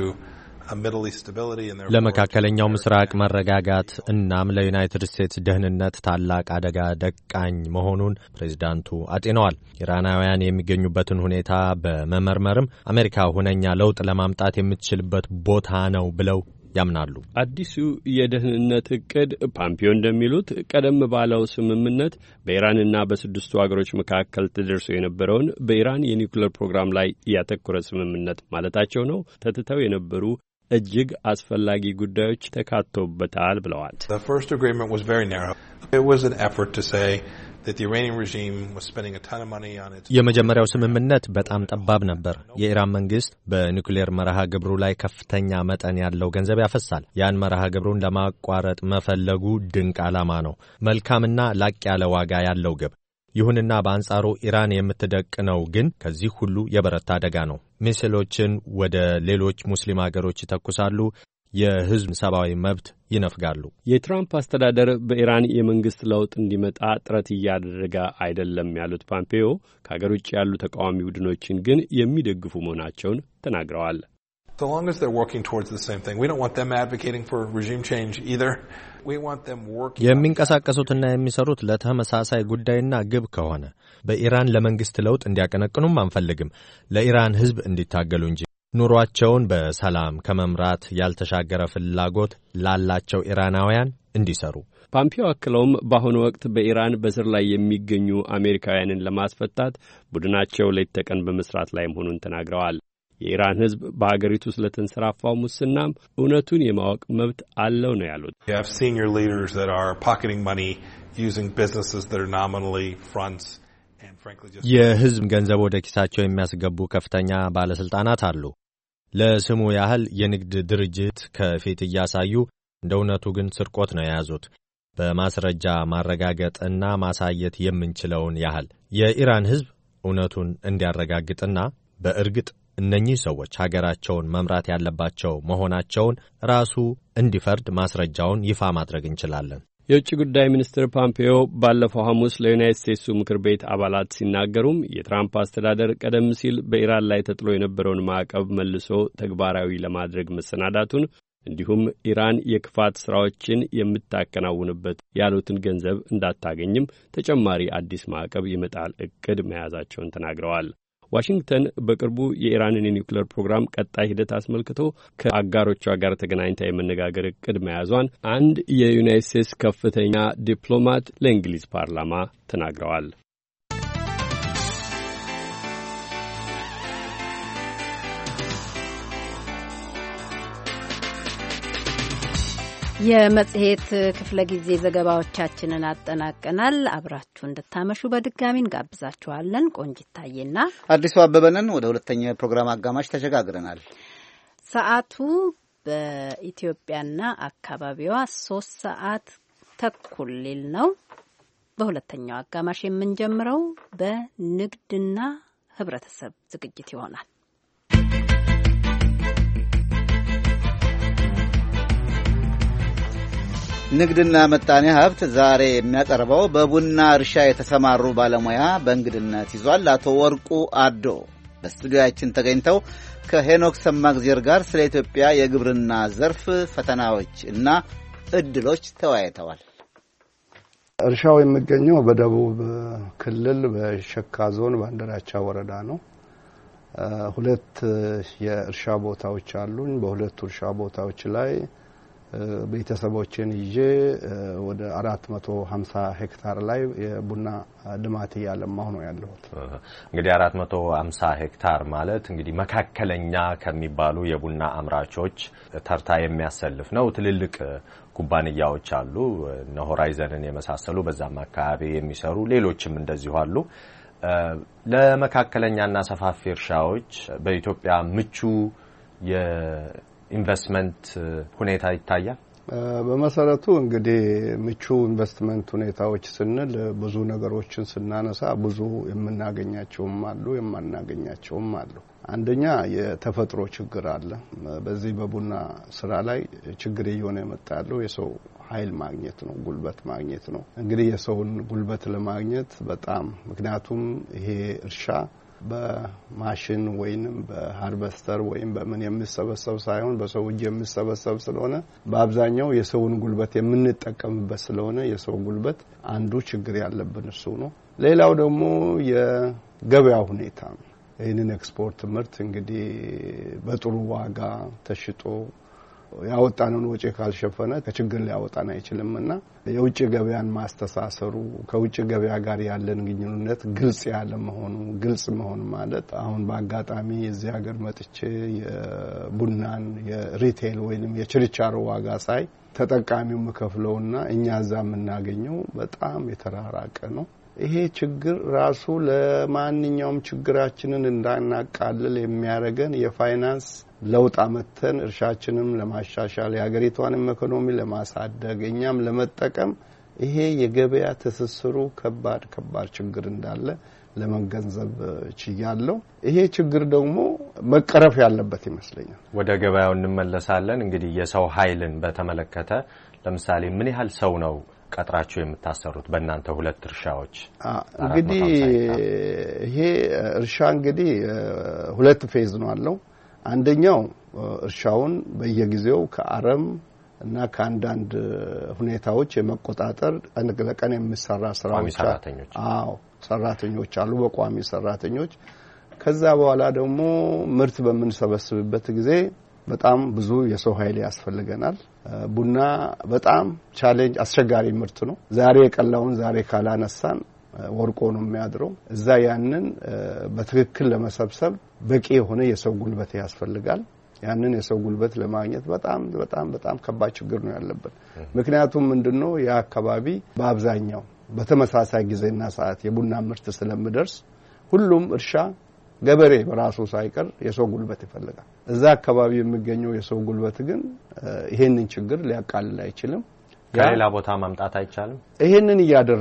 ለመካከለኛው ምስራቅ መረጋጋት እናም ለዩናይትድ ስቴትስ ደህንነት ታላቅ አደጋ ደቃኝ መሆኑን ፕሬዝዳንቱ አጤነዋል። ኢራናውያን የሚገኙበትን ሁኔታ በመመርመርም አሜሪካ ሁነኛ ለውጥ ለማምጣት የምትችልበት ቦታ ነው ብለው ያምናሉ።
አዲሱ የደህንነት እቅድ ፖምፒዮ እንደሚሉት ቀደም ባለው ስምምነት በኢራንና በስድስቱ አገሮች መካከል ተደርሶ የነበረውን በኢራን የኒውክሌር ፕሮግራም ላይ ያተኮረ ስምምነት ማለታቸው ነው ተትተው የነበሩ እጅግ አስፈላጊ ጉዳዮች ተካተውበታል ብለዋል።
የመጀመሪያው ስምምነት በጣም ጠባብ ነበር። የኢራን መንግስት በኒውክሌር መርሃ ግብሩ ላይ ከፍተኛ መጠን ያለው ገንዘብ ያፈሳል። ያን መርሃ ግብሩን ለማቋረጥ መፈለጉ ድንቅ ዓላማ ነው፣ መልካምና ላቅ ያለ ዋጋ ያለው ግብ። ይሁንና በአንጻሩ ኢራን የምትደቅነው ግን ከዚህ ሁሉ የበረታ አደጋ ነው። ሚሳይሎችን ወደ ሌሎች ሙስሊም አገሮች ይተኩሳሉ፣ የህዝብ ሰብአዊ መብት ይነፍጋሉ።
የትራምፕ አስተዳደር በኢራን የመንግስት ለውጥ እንዲመጣ ጥረት እያደረገ አይደለም ያሉት ፖምፒዮ ከአገር ውጭ ያሉ ተቃዋሚ ቡድኖችን ግን የሚደግፉ መሆናቸውን ተናግረዋል።
So long as they're working towards the same thing. We don't want them advocating for regime change either. We want them working.
የሚንቀሳቀሱትና የሚሰሩት ለተመሳሳይ ጉዳይና ግብ ከሆነ በኢራን ለመንግስት ለውጥ እንዲያቀነቅኑም አንፈልግም፣ ለኢራን ህዝብ እንዲታገሉ እንጂ። ኑሯቸውን በሰላም ከመምራት ያልተሻገረ ፍላጎት ላላቸው ኢራናውያን እንዲሰሩ።
ፖምፒዮ አክለውም በአሁኑ ወቅት በኢራን በስር ላይ የሚገኙ አሜሪካውያንን ለማስፈታት ቡድናቸው ሌት ተቀን በመስራት ላይ መሆኑን ተናግረዋል። የኢራን ህዝብ በአገሪቱ ስለተንሰራፋው ሙስናም እውነቱን የማወቅ መብት አለው ነው ያሉት።
You have senior leaders that are pocketing money using businesses that are nominally fronts and frankly just
የህዝብ ገንዘብ ወደ ኪሳቸው የሚያስገቡ ከፍተኛ ባለስልጣናት አሉ። ለስሙ ያህል የንግድ ድርጅት ከፊት እያሳዩ እንደ እውነቱ ግን ስርቆት ነው የያዙት። በማስረጃ ማረጋገጥና ማሳየት የምንችለውን ያህል የኢራን ህዝብ እውነቱን እንዲያረጋግጥና በእርግጥ እነኚህ ሰዎች ሀገራቸውን መምራት ያለባቸው መሆናቸውን ራሱ እንዲፈርድ ማስረጃውን ይፋ ማድረግ እንችላለን።
የውጭ ጉዳይ ሚኒስትር ፖምፒዮ ባለፈው ሐሙስ ለዩናይትድ ስቴትሱ ምክር ቤት አባላት ሲናገሩም የትራምፕ አስተዳደር ቀደም ሲል በኢራን ላይ ተጥሎ የነበረውን ማዕቀብ መልሶ ተግባራዊ ለማድረግ መሰናዳቱን እንዲሁም ኢራን የክፋት ስራዎችን የምታከናውንበት ያሉትን ገንዘብ እንዳታገኝም ተጨማሪ አዲስ ማዕቀብ የመጣል እቅድ መያዛቸውን ተናግረዋል። ዋሽንግተን በቅርቡ የኢራንን የኒውክሌር ፕሮግራም ቀጣይ ሂደት አስመልክቶ ከአጋሮቿ ጋር ተገናኝታ የመነጋገር እቅድ መያዟን አንድ የዩናይትድ ስቴትስ ከፍተኛ ዲፕሎማት ለእንግሊዝ ፓርላማ ተናግረዋል።
የመጽሔት ክፍለ ጊዜ ዘገባዎቻችንን አጠናቀናል። አብራችሁ እንድታመሹ በድጋሚ እንጋብዛችኋለን። ቆንጂት ታዬና
አዲሱ አበበንን ወደ ሁለተኛው የፕሮግራም አጋማሽ ተሸጋግረናል።
ሰዓቱ በኢትዮጵያና አካባቢዋ 3 ሰዓት ተኩል ሊል ነው። በሁለተኛው አጋማሽ የምንጀምረው በንግድና ህብረተሰብ ዝግጅት ይሆናል።
ንግድና ምጣኔ ሀብት ዛሬ የሚያቀርበው በቡና እርሻ የተሰማሩ ባለሙያ በእንግድነት ይዟል። አቶ ወርቁ አዶ በስቱዲዮአችን ተገኝተው ከሄኖክ ሰማግዜር ጋር ስለ ኢትዮጵያ የግብርና ዘርፍ ፈተናዎች እና እድሎች ተወያይተዋል።
እርሻው የሚገኘው በደቡብ ክልል በሸካ ዞን ባንደራቻ ወረዳ ነው። 2 የእርሻ ቦታዎች አሉኝ። በሁለቱ እርሻ ቦታዎች ላይ ቤተሰቦችን ይዤ ወደ 450 ሄክታር ላይ የቡና ልማት ያለማሁ ነው ያለሁት።
እንግዲህ 450 ሄክታር ማለት እንግዲህ መካከለኛ ከሚባሉ የቡና አምራቾች ተርታ የሚያሰልፍ ነው። ትልልቅ ኩባንያዎች አሉ፣ እነ ሆራይዘንን የመሳሰሉ በዛም አካባቢ የሚሰሩ ሌሎችም እንደዚሁ አሉ። ለመካከለኛና ሰፋፊ እርሻዎች በኢትዮጵያ ምቹ የኢንቨስትመንት ሁኔታ ይታያል።
በመሰረቱ እንግዲህ ምቹ ኢንቨስትመንት ሁኔታዎች ስንል ብዙ ነገሮችን ስናነሳ ብዙ የምናገኛቸውም አሉ የማናገኛቸውም አሉ። አንደኛ የተፈጥሮ ችግር አለ። በዚህ በቡና ስራ ላይ ችግር እየሆነ የመጣው የሰው ኃይል ማግኘት ነው፣ ጉልበት ማግኘት ነው። እንግዲህ የሰውን ጉልበት ለማግኘት በጣም ምክንያቱም ይሄ እርሻ በማሽን ወይንም በሃርቨስተር ወይም በምን የሚሰበሰብ ሳይሆን በሰው እጅ የሚሰበሰብ ስለሆነ በአብዛኛው የሰውን ጉልበት የምንጠቀምበት ስለሆነ የሰው ጉልበት አንዱ ችግር ያለብን እሱ ነው። ሌላው ደግሞ የገበያ ሁኔታ ነው። ይህንን ኤክስፖርት ምርት እንግዲህ በጥሩ ዋጋ ተሽጦ ያወጣነውን ወጪ ካልሸፈነ ከችግር ሊያወጣን አይችልምና የውጭ ገበያን ማስተሳሰሩ ከውጭ ገበያ ጋር ያለን ግንኙነት ግልጽ ያለ መሆኑ ግልጽ መሆን ማለት አሁን በአጋጣሚ እዚህ ሀገር መጥቼ የቡናን የሪቴል ወይንም የችርቻሮ ዋጋ ሳይ ተጠቃሚው መከፍለውና እኛ እዛ የምናገኘው በጣም የተራራቀ ነው። ይሄ ችግር ራሱ ለማንኛውም ችግራችንን እንዳናቃልል የሚያረገን የፋይናንስ ለውጥ አመተን እርሻችንም ለማሻሻል የሀገሪቷንም ኢኮኖሚ ለማሳደግ እኛም ለመጠቀም ይሄ የገበያ ትስስሩ ከባድ ችግር እንዳለ ለመገንዘብ ችያለሁ። ይሄ ችግር ደግሞ መቀረፍ ያለበት ይመስለኛል።
ወደ ገበያው እንመለሳለን። እንግዲህ የሰው ኃይልን በተመለከተ ለምሳሌ ምን ያህል ሰው ነው ቀጥራችሁ የምታሰሩት በእናንተ 2 እርሻዎች?
እንግዲህ ይሄ እርሻ እንግዲህ 2 ፌዝ ነው አለው። አንደኛው እርሻውን በየጊዜው ከአረም እና ከአንዳንድ ሁኔታዎች የመቆጣጠር ለቀን የሚሰራ ስራዎች አሉ። ሰራተኞች አሉ፣ በቋሚ ሰራተኞች። ከዛ በኋላ ደግሞ ምርት በምንሰበስብበት ጊዜ በጣም ብዙ የሰው ኃይል ያስፈልገናል። ቡና በጣም ቻሌንጅ አስቸጋሪ ምርት ነው። ዛሬ የቀላውን ዛሬ ካላነሳን ወርቆ ነው የሚያድረው። እዛ ያንን በትክክል ለመሰብሰብ በቂ የሆነ የሰው ጉልበት ያስፈልጋል። ያንን የሰው ጉልበት ለማግኘት በጣም ከባድ ችግር ነው ያለበት። ምክንያቱም ምንድነው የአካባቢ በአብዛኛው በተመሳሳይ ጊዜና ሰዓት የቡና ምርት ስለሚደርስ ሁሉም እርሻ ገበሬ በራሱ ሳይቀር የሰው ጉልበት ይፈልጋል። እዛ አካባቢ የሚገኘው የሰው ጉልበት ግን ይሄንን ችግር ሊያቃልል አይችልም።
ከሌላ ቦታ ማምጣት አይቻልም።
ይሄንን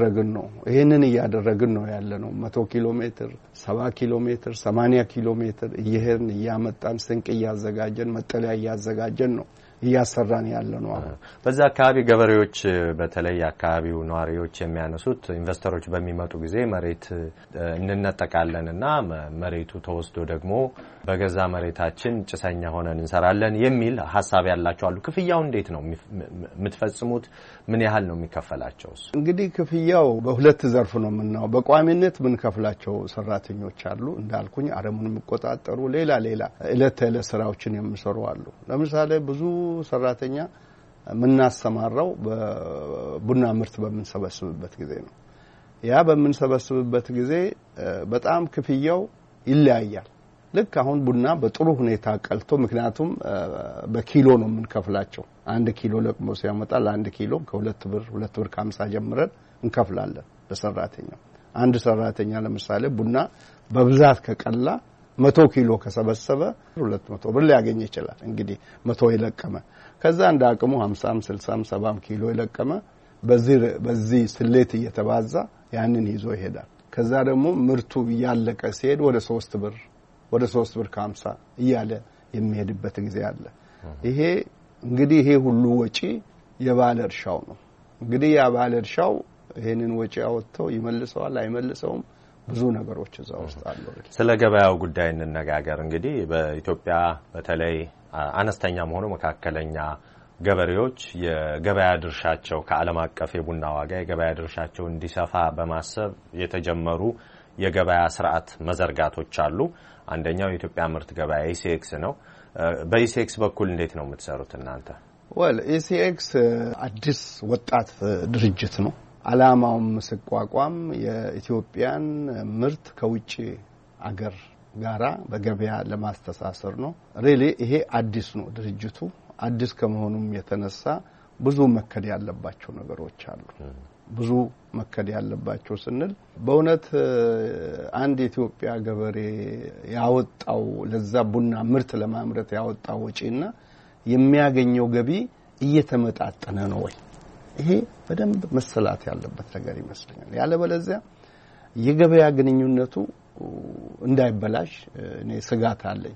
እያደረግን ነው ያለነው። 100 ኪሎ ሜትር 70 ኪሎ ሜትር 80 ኪሎ ሜትር እየሄድን እያመጣን ስንቅ እያዘጋጀን መጠለያ እያዘጋጀን ነው እያሰራን ያለነው።
በዛ አካባቢ ገበሬዎች በተለይ አካባቢው ነዋሪዎች የሚያነሱት ኢንቨስተሮች በሚመጡ ጊዜ መሬት እንነጠቃለንና መሬቱ ተወስዶ ደግሞ በገዛ መሬታችን ጭሰኛ ሆነን እንሰራለን የሚል ሐሳብ ያላቸው አሉ። ክፍያው እንዴት ነው የምትፈጽሙት? ምን ያህል ነው የሚከፈላቸው?
እንግዲህ ክፍያው በሁለት ዘርፍ ነው የምናው። በቋሚነት ምን ከፍላቸው ሰራተኞች አሉ እንዳልኩኝ አረሙን የሚቆጣጠሩ ሌላ እለት ተዕለት ስራዎችን የሚሰሩ አሉ። ለምሳሌ ብዙ ሰራተኛ ምናስተማራው በቡና ምርት በምንሰበስብበት ጊዜ ነው። ያ በምንሰበስብበት ጊዜ በጣም ክፍያው ይለያያል። ልክ አሁን ቡና በጥሩ ሁኔታ ቀልቶ ምክንያቱም በኪሎ ነው የምንከፍላቸው። 1 ኪሎ ለቅሞ ሲያመጣ ለ1 ኪሎ ከ2 ብር 2.50 ጀምረን እንከፍላለን ለሰራተኛው። አንድ ሰራተኛ ለምሳሌ ቡና በብዛት ከቀላ 100 ኪሎ ከሰበሰበ 200 ብር ሊያገኝ ይችላል። እንግዲህ 100 ይለቀመ ከዛ እንደ አቅሙ 50 60 70 ኪሎ ይለቀመ በዚህ ስሌት እየተባዛ ያንን ይዞ ይሄዳል። ከዛ ደግሞ ምርቱ ያለቀ ሲሄድ ወደ 3 ብር ከ50 እያለ የሚሄድበት ጊዜ አለ። ይሄ እንግዲህ ይሄ ሁሉ ወጪ የባለ እርሻው ነው። እንግዲህ ያ ባለ እርሻው ይሄንን ወጪ አወጥተው ይመልሰዋል አይመልሰውም ብዙ ነገሮች እዛ ውስጥ አሉ።
ስለ ገበያው ጉዳይ እንነጋገር። እንግዲህ በኢትዮጵያ በተለይ አነስተኛ መሆኑ መካከለኛ ገበሬዎች የገበያ ድርሻቸው ከዓለም አቀፍ የቡና ዋጋ የገበያ ድርሻቸው እንዲሰፋ በማሰብ የተጀመሩ የገበያ ስርዓት መዘርጋቶች አሉ። አንደኛው የኢትዮጵያ ምርት ገበያ ኢሲኤክስ ነው። በኢሲኤክስ በኩል እንዴት ነው የምትሰሩት እናንተ?
ኢሲኤክስ አዲስ ወጣት ድርጅት ነው። አላማውም ሲቋቋም የኢትዮጵያን ምርት ከውጪ አገር ጋራ በገበያ ለማስተሳሰር ነው። ሪሊ ይሄ አዲስ ነው ድርጅቱ። አዲስ ከመሆኑም የተነሳ ብዙ መከድ ያለባቸው ነገሮች አሉ። ብዙ መከድ ያለባቸው ስንል በእውነት አንድ የኢትዮጵያ ገበሬ ያወጣው ለዛ ቡና ምርት ለማምረት ያወጣው ወጪና የሚያገኘው ገቢ እየተመጣጠነ ነው ወይ? ይሄ በደንብ መሰላት ያለበት ነገር ይመስለኛል። ያለበለዚያ የገበያ ግንኙነቱ እንዳይበላሽ እኔ ስጋት አለኝ።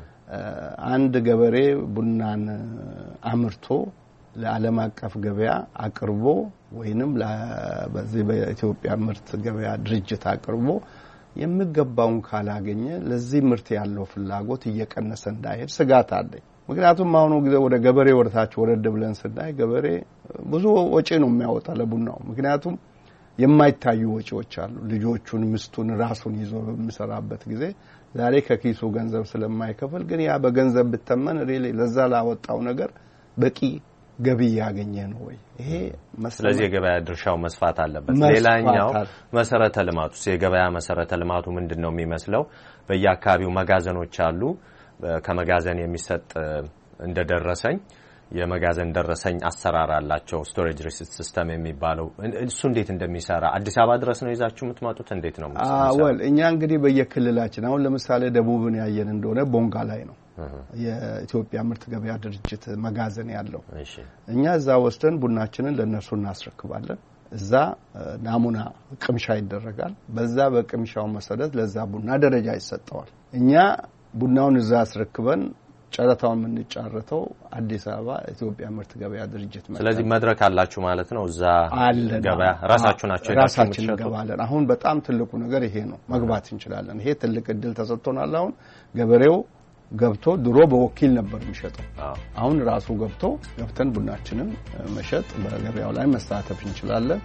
አንድ ገበሬ ቡናን አምርቶ ለዓለም አቀፍ ገበያ አቅርቦ ወይንም በዚህ በኢትዮጵያ ምርት ገበያ ድርጅት አቅርቦ የሚገባውን ካላገኘ ለዚህ ምርት ያለው ፍላጎት እየቀነሰ እንዳይሄድ ስጋት አለኝ። ምክንያቱም አሁን ጊዜ ወደ ገበሬ ወርታች ወረድ ብለን ስናይ ገበሬ ብዙ ወጪ ነው የሚያወጣ ለቡናው። ምክንያቱም የማይታዩ ወጪዎች አሉ። ልጆቹን ምስቱን ራሱን ይዞ በሚሰራበት ጊዜ ዛሬ ከኪሱ ገንዘብ ስለማይከፍል ግን ያ በገንዘብ ብተመን ሪሊ ለዛ ላወጣው ነገር በቂ ገቢ ያገኘ ነው ወይ? ይሄ
ስለዚህ የገበያ ድርሻው መስፋት አለበት። ሌላኛው መሰረተ ልማቱ የገበያ መሰረተ ልማቱ ምንድነው የሚመስለው? በየአካባቢው መጋዘኖች አሉ። ከመጋዘን የሚሰጥ እንደደረሰኝ የመጋዘን ደረሰኝ አሰራር አላቸው። ስቶሬጅ ሪሲት ሲስተም የሚባለው እሱ እንዴት እንደሚሰራ አዲስ አበባ ድረስ ነው ይዛችሁ የምትመጡት? እንዴት ነው የሚሰራው?
እኛ እንግዲህ በየክልላችን አሁን ለምሳሌ ደቡብን ያየን እንደሆነ ቦንጋ ላይ ነው የኢትዮጵያ ምርት ገበያ ድርጅት መጋዘን ያለው። እኛ እዛ ወስደን ቡናችንን ለነሱ እናስረክባለን። እዛ ናሙና ቅምሻ ይደረጋል። በዛ በቅምሻው መሰረት ለዛ ቡና ደረጃ ይሰጠዋል። እኛ ቡናውን እዛ አስረክበን ጨረታውን የምንጫረተው አዲስ አበባ ኢትዮጵያ ምርት ገበያ ድርጅት ማለት ነው።
ስለዚህ መድረክ አላችሁ ማለት ነው። እዛ ገበያ ራሳችሁ ናችሁ
ራሳችን እንገባለን። አሁን በጣም ትልቁ ነገር ይሄ ነው። መግባት እንችላለን። ይሄ ትልቅ እድል ተሰጥቶናል። አሁን ገበሬው ገብቶ ድሮ በወኪል ነበር የሚሸጠው። አሁን ራሱ ገብተን ቡናችንን መሸጥ በገበያው ላይ መሳተፍ እንችላለን።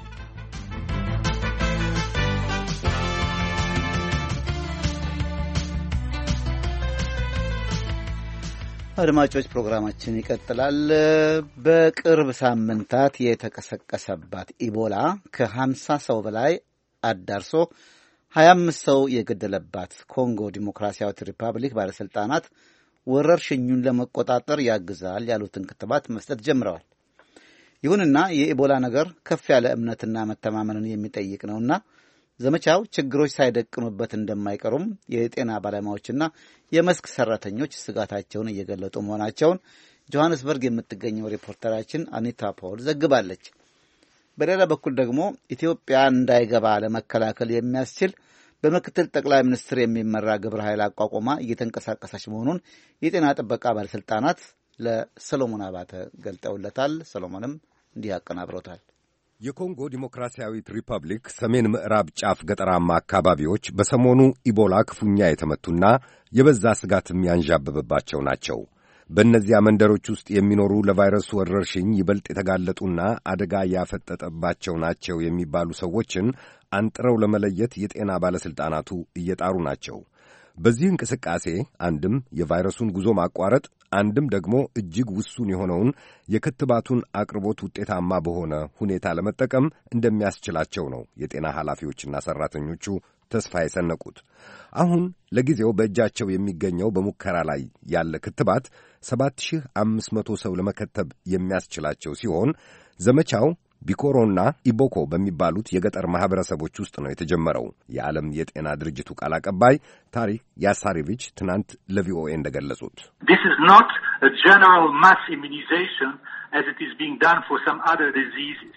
አድማጮች ፕሮግራማችን ይቀጥላል። በቅርብ ሳምንታት የተቀሰቀሰባት ኢቦላ ከ50 ሰው በላይ አዳርሶ 25 ሰው የገደለባት ኮንጎ ዲሞክራሲያዊት ሪፐብሊክ ባለስልጣናት ወረርሽኙን ለመቆጣጠር ያግዛል ያሉትን ክትባት መስጠት ጀምረዋል። ይሁንና የኢቦላ ነገር ከፍ ያለ እምነትና መተማመንን የሚጠይቅ ነውና ዘመቻው ችግሮች ሳይደቅኑበት እንደማይቀሩም የጤና ባለሙያዎችና የመስክ ሰራተኞች ስጋታቸውን እየገለጡ መሆናቸውን ጆሃንስበርግ የምትገኘው ሪፖርተራችን አኒታ ፖል ዘግባለች። በሌላ በኩል ደግሞ ኢትዮጵያ እንዳይገባ ለመከላከል የሚያስችል በምክትል ጠቅላይ ሚኒስትር የሚመራ ግብረ ኃይል አቋቁማ እየተንቀሳቀሰች መሆኑን የጤና ጥበቃ ባለስልጣናት ለሰሎሞን አባተ ገልጠውለታል። ሰሎሞንም እንዲህ አቀናብሮታል።
የኮንጎ ዲሞክራሲያዊት ሪፐብሊክ ሰሜን ምዕራብ ጫፍ ገጠራማ አካባቢዎች በሰሞኑ ኢቦላ ክፉኛ የተመቱና የበዛ ስጋትም ያንዣበበባቸው ናቸው። በእነዚያ መንደሮች ውስጥ የሚኖሩ ለቫይረሱ ወረርሽኝ ይበልጥ የተጋለጡና አደጋ ያፈጠጠባቸው ናቸው የሚባሉ ሰዎችን አንጥረው ለመለየት የጤና ባለሥልጣናቱ እየጣሩ ናቸው። በዚህ እንቅስቃሴ አንድም የቫይረሱን ጉዞ ማቋረጥ፣ አንድም ደግሞ እጅግ ውሱን የሆነውን የክትባቱን አቅርቦት ውጤታማ በሆነ ሁኔታ ለመጠቀም እንደሚያስችላቸው ነው የጤና ኃላፊዎችና ሠራተኞቹ ተስፋ የሰነቁት። አሁን ለጊዜው በእጃቸው የሚገኘው በሙከራ ላይ ያለ ክትባት 7500 ሰው ለመከተብ የሚያስችላቸው ሲሆን ዘመቻው ቢኮሮና ኢቦኮ በሚባሉት የገጠር ማኅበረሰቦች ውስጥ ነው የተጀመረው። የዓለም የጤና ድርጅቱ ቃል አቀባይ ታሪክ ያሳሬቪች ትናንት ለቪኦኤ እንደገለጹት
This is not a general mass immunization as it is being done for some other diseases.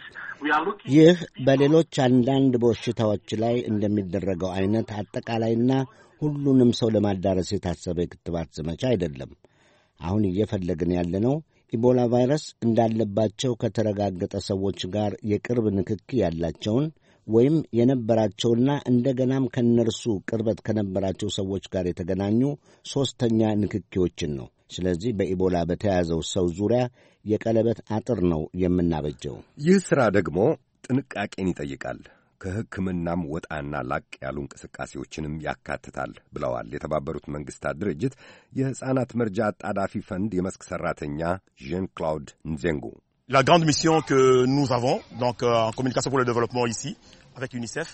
ይህ በሌሎች አንዳንድ በሽታዎች ላይ እንደሚደረገው አይነት አጠቃላይና ሁሉንም ሰው ለማዳረስ የታሰበ የክትባት ዘመቻ አይደለም። አሁን እየፈለግን ያለነው ኢቦላ ቫይረስ እንዳለባቸው ከተረጋገጠ ሰዎች ጋር የቅርብ ንክኪ ያላቸውን ወይም የነበራቸውና እንደገናም ከነርሱ ቅርበት ከነበራቸው ሰዎች ጋር የተገናኙ ሦስተኛ ንክኪዎችን ነው። ስለዚህ በኢቦላ በተያዘው ሰው ዙሪያ የቀለበት አጥር ነው የምናበጀው።
ይህ ሥራ ደግሞ ጥንቃቄን ይጠይቃል። ከሕክምናም ወጣና ላቅ ያሉ እንቅስቃሴዎችንም ያካትታል ብለዋል የተባበሩት መንግሥታት ድርጅት የሕፃናት መርጃ አጣዳፊ ፈንድ የመስክ ሠራተኛ ዣን ክላውድ ንዜንጉ።
La grande mission que nous avons, donc en communication pour le développement ici, avec UNICEF,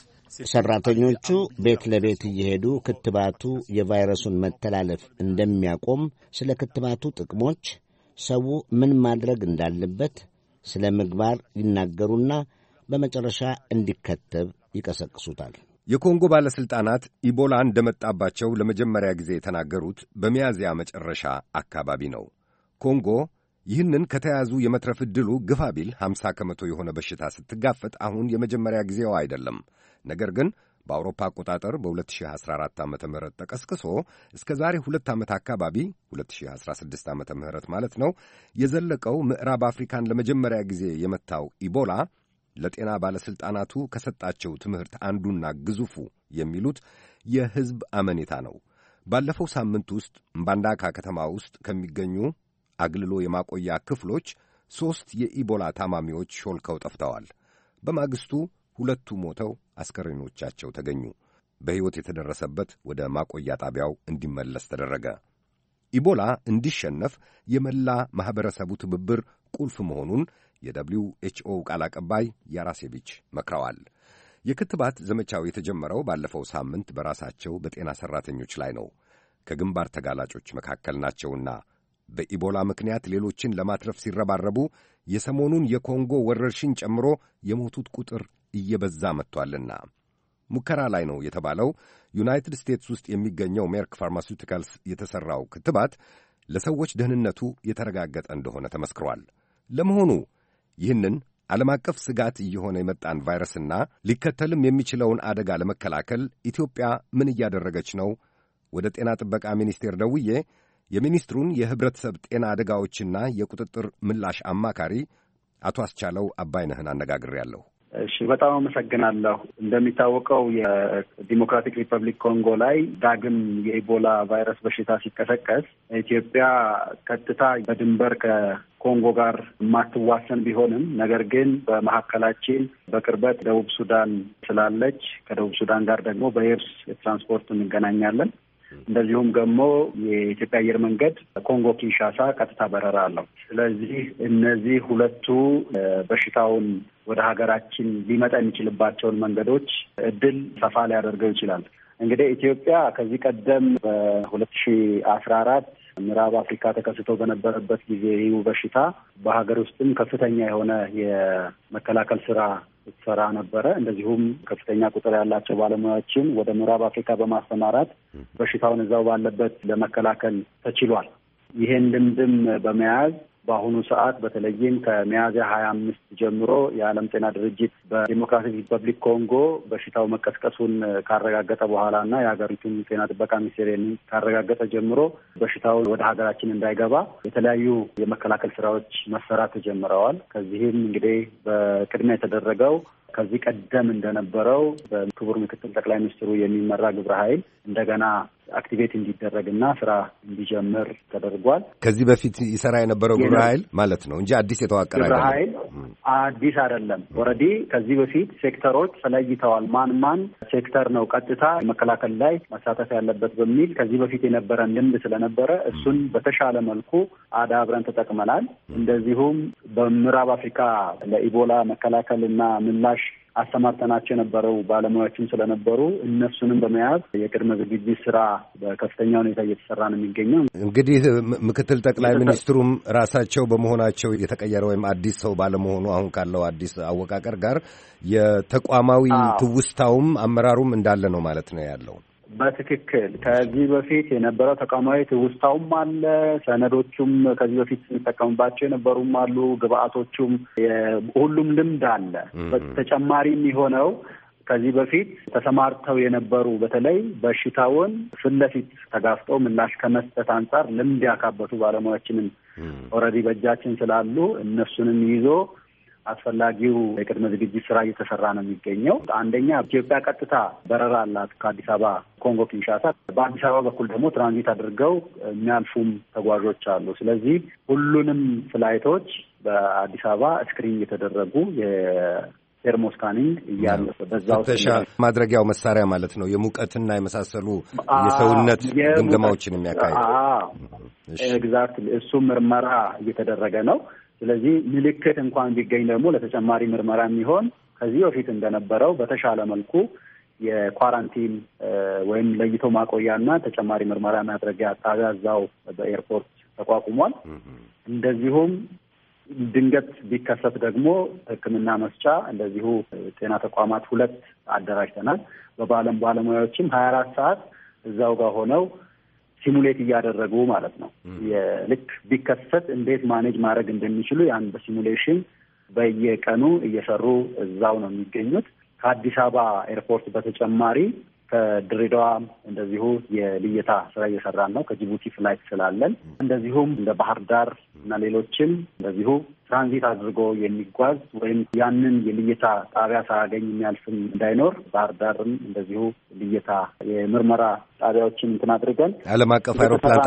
ሰራተኞቹ ቤት ለቤት እየሄዱ ክትባቱ የቫይረሱን መተላለፍ እንደሚያቆም፣ ስለ ክትባቱ ጥቅሞች፣ ሰው ምን ማድረግ እንዳለበት፣ ስለ ምግባር ይናገሩና በመጨረሻ እንዲከተብ ይቀሰቅሱታል።
የኮንጎ ባለሥልጣናት ኢቦላ እንደመጣባቸው ለመጀመሪያ ጊዜ የተናገሩት በሚያዝያ መጨረሻ አካባቢ ነው። ኮንጎ ይህንን ከተያዙ የመትረፍ ዕድሉ ግፋ ቢል 50 ከመቶ የሆነ በሽታ ስትጋፈጥ አሁን የመጀመሪያ ጊዜው አይደለም። ነገር ግን በአውሮፓ አቆጣጠር በ2014 ዓ ም ተቀስቅሶ እስከ ዛሬ 2 ዓመት አካባቢ 2016 ዓ ም ማለት ነው የዘለቀው ምዕራብ አፍሪካን ለመጀመሪያ ጊዜ የመታው ኢቦላ ለጤና ባለሥልጣናቱ ከሰጣቸው ትምህርት አንዱና ግዙፉ የሚሉት የሕዝብ አመኔታ ነው። ባለፈው ሳምንት ውስጥ ምባንዳካ ከተማ ውስጥ ከሚገኙ አግልሎ የማቆያ ክፍሎች 3 የኢቦላ ታማሚዎች ሾልከው ጠፍተዋል። በማግስቱ 2 ሞተው አስከሬኖቻቸው ተገኙ። በሕይወት የተደረሰበት ወደ ማቆያ ጣቢያው እንዲመለስ ተደረገ። ኢቦላ እንዲሸነፍ የመላ ማኅበረሰቡ ትብብር ቁልፍ መሆኑን የWHO ቃል አቀባይ ያራሴቪች መክረዋል። የክትባት ዘመቻው የተጀመረው ባለፈው ሳምንት በራሳቸው በጤና ሠራተኞች ላይ ነው። ከግንባር ተጋላጮች መካከል ናቸውና በኢቦላ ምክንያት ሌሎችን ለማትረፍ ሲረባረቡ የሰሞኑን የኮንጎ ወረርሽኝ ጨምሮ የሞቱት ቁጥር እየበዛ መጥቷልና ሙከራ ላይ ነው የተባለው ዩናይትድ ስቴትስ ውስጥ የሚገኘው ሜርክ ፋርማሲውቲካልስ የተሠራው ክትባት ለሰዎች ደህንነቱ የተረጋገጠ እንደሆነ ተመስክሯል። ለመሆኑ ይህንን ዓለም አቀፍ ስጋት እየሆነ የመጣን ቫይረስና ሊከተልም የሚችለውን አደጋ ለመከላከል ኢትዮጵያ ምን እያደረገች ነው? ወደ ጤና ጥበቃ ሚኒስቴር ደውዬ የሚኒስትሩን የህብረተሰብ ጤና አደጋዎችና የቁጥጥር ምላሽ አማካሪ አቶ አስቻለው አባይነህን አነጋግሬያለሁ።
እሺ፣ በጣም አመሰግናለሁ። እንደሚታወቀው የዲሞክራቲክ ሪፐብሊክ ኮንጎ ላይ ዳግም የኢቦላ ቫይረስ በሽታ ሲቀሰቀስ ኢትዮጵያ ቀጥታ በድንበር ከኮንጎ ጋር የማትዋሰን ቢሆንም ነገር ግን በመካከላችን በቅርበት ደቡብ ሱዳን ስላለች ከደቡብ ሱዳን ጋር ደግሞ በየብስ ትራንስፖርት እንገናኛለን። እንደዚሁም ደግሞ የኢትዮጵያ አየር መንገድ ኮንጎ ኪንሻሳ ቀጥታ በረራ አለው። ስለዚህ እነዚህ ሁለቱ በሽታውን ወደ ሀገራችን ሊመጣ የሚችልባቸውን መንገዶች እድል ሰፋ ሊያደርገው ይችላል። እንግዲህ ኢትዮጵያ ከዚህ ቀደም በ2014 ምዕራብ አፍሪካ ተከስቶ በነበረበት ጊዜ ይህ በሽታ በሀገር ውስጥም ከፍተኛ የሆነ የመከላከል ስራ ስትሰራ ነበረ። እንደዚሁም ከፍተኛ ቁጥር ያላቸው ባለሙያዎችን ወደ ምዕራብ አፍሪካ በማሰማራት በሽታውን እዛው ባለበት ለመከላከል ተችሏል። ይሄን ልምድም በመያዝ በአሁኑ ሰዓት በተለይም ከሚያዝያ 25 ጀምሮ የዓለም ጤና ድርጅት በዲሞክራቲክ ሪፐብሊክ ኮንጎ በሽታው መቀስቀሱን ካረጋገጠ በኋላ እና የሀገሪቱን ጤና ጥበቃ ሚኒስቴር ካረጋገጠ ጀምሮ በሽታውን ወደ ሀገራችን እንዳይገባ የተለያዩ የመከላከል ስራዎች መሰራት ተጀምረዋል። ከዚህም እንግዲህ በቅድሚያ የተደረገው ከዚህ ቀደም እንደነበረው በክቡር ምክትል ጠቅላይ ሚኒስትሩ የሚመራ ግብረ ኃይል እንደገና አክቲቬት እንዲደረግና ስራ እንዲጀምር ተደርጓል።
ከዚህ በፊት ይሰራ የነበረው ግብረ ኃይል ማለት ነው እንጂ አዲስ የተዋቀረ
ግብረ ኃይል አዲስ አይደለም። ኦልሬዲ ከዚህ በፊት ሴክተሮች ተለይተዋል። ማን ሴክተር ነው ቀጥታ መከላከል ላይ መሳተፍ ያለበት በሚል ከዚህ በፊት የነበረን ልምድ ስለነበረ እሱን በተሻለ መልኩ አዳብረን ተጠቅመናል። እንደዚሁም በምዕራብ አፍሪካ ለኢቦላ መከላከልና ምላሽ አሰማርተናቸው የነበረው ባለሙያዎችም ስለነበሩ እነሱንም በመያዝ የቅድመ ዝግጅት ስራ በከፍተኛ ሁኔታ እየተሰራ ነው የሚገኘው።
እንግዲህ ምክትል ጠቅላይ ሚኒስትሩም ራሳቸው በመሆናቸው የተቀየረ ወይም አዲስ ሰው ባለመሆኑ አሁን ካለው አዲስ አወቃቀር ጋር የተቋማዊ ትውስታውም አመራሩም እንዳለ ነው ማለት ነው ያለው።
በትክክል ከዚህ በፊት የነበረው ተቋማዊ ትውስታውም አለ። ሰነዶቹም ከዚህ በፊት ስንጠቀምባቸው የነበሩም አሉ። ግብአቶቹም ሁሉም ልምድ አለ። በተጨማሪም የሆነው ከዚህ በፊት ተሰማርተው የነበሩ በተለይ በሽታውን ፊት ለፊት ተጋፍጠው ምላሽ ከመስጠት አንጻር ልምድ ያካበቱ ባለሙያዎችንም ኦልሬዲ በእጃችን ስላሉ እነሱንም ይዞ አስፈላጊው የቅድመ ዝግጅት ስራ እየተሰራ ነው የሚገኘው። አንደኛ ኢትዮጵያ ቀጥታ በረራ አላት ከአዲስ አበባ ኮንጎ ኪንሻሳ። በአዲስ አበባ በኩል ደግሞ ትራንዚት አድርገው የሚያልፉም ተጓዦች አሉ። ስለዚህ ሁሉንም ፍላይቶች በአዲስ አበባ ስክሪን እየተደረጉ የቴርሞስካኒንግ እያለፈ በዛው
ማድረጊያው መሳሪያ ማለት ነው የሙቀትና የመሳሰሉ የሰውነት ግምገማዎችን የሚያካሂድ
ኤግዛክትሊ እሱ ምርመራ እየተደረገ ነው። ስለዚህ ምልክት እንኳን ቢገኝ ደግሞ ለተጨማሪ ምርመራ የሚሆን ከዚህ በፊት እንደነበረው በተሻለ መልኩ የኳራንቲን ወይም ለይቶ ማቆያና ተጨማሪ ምርመራ ማድረጊያ ጣቢያ እዛው በኤርፖርት ተቋቁሟል። እንደዚሁም ድንገት ቢከሰት ደግሞ ሕክምና መስጫ እንደዚሁ ጤና ተቋማት 2 አደራጅተናል። ባለሙያዎችም 24 ሰዓት እዛው ጋር ሆነው ሲሙሌት እያደረጉ ማለት ነው ልክ ቢከሰት እንዴት ማኔጅ ማድረግ እንደሚችሉ ያን በሲሙሌሽን በየቀኑ እየሰሩ እዛው ነው የሚገኙት። ከአዲስ አበባ ኤርፖርት በተጨማሪ ከድሬዳዋ እንደዚሁ የልየታ ስራ እየሰራን ነው። ከጅቡቲ ፍላይት ስላለን እንደዚሁም እንደ ባህር ዳር እና ሌሎችም እንደዚሁ ትራንዚት አድርጎ የሚጓዝ ወይም ያንን የልየታ ጣቢያ ሳያገኝ የሚያልፍም እንዳይኖር ባህር ዳርም እንደዚሁ ልየታ የምርመራ ጣቢያዎችን እንትን አድርገን ዓለም አቀፍ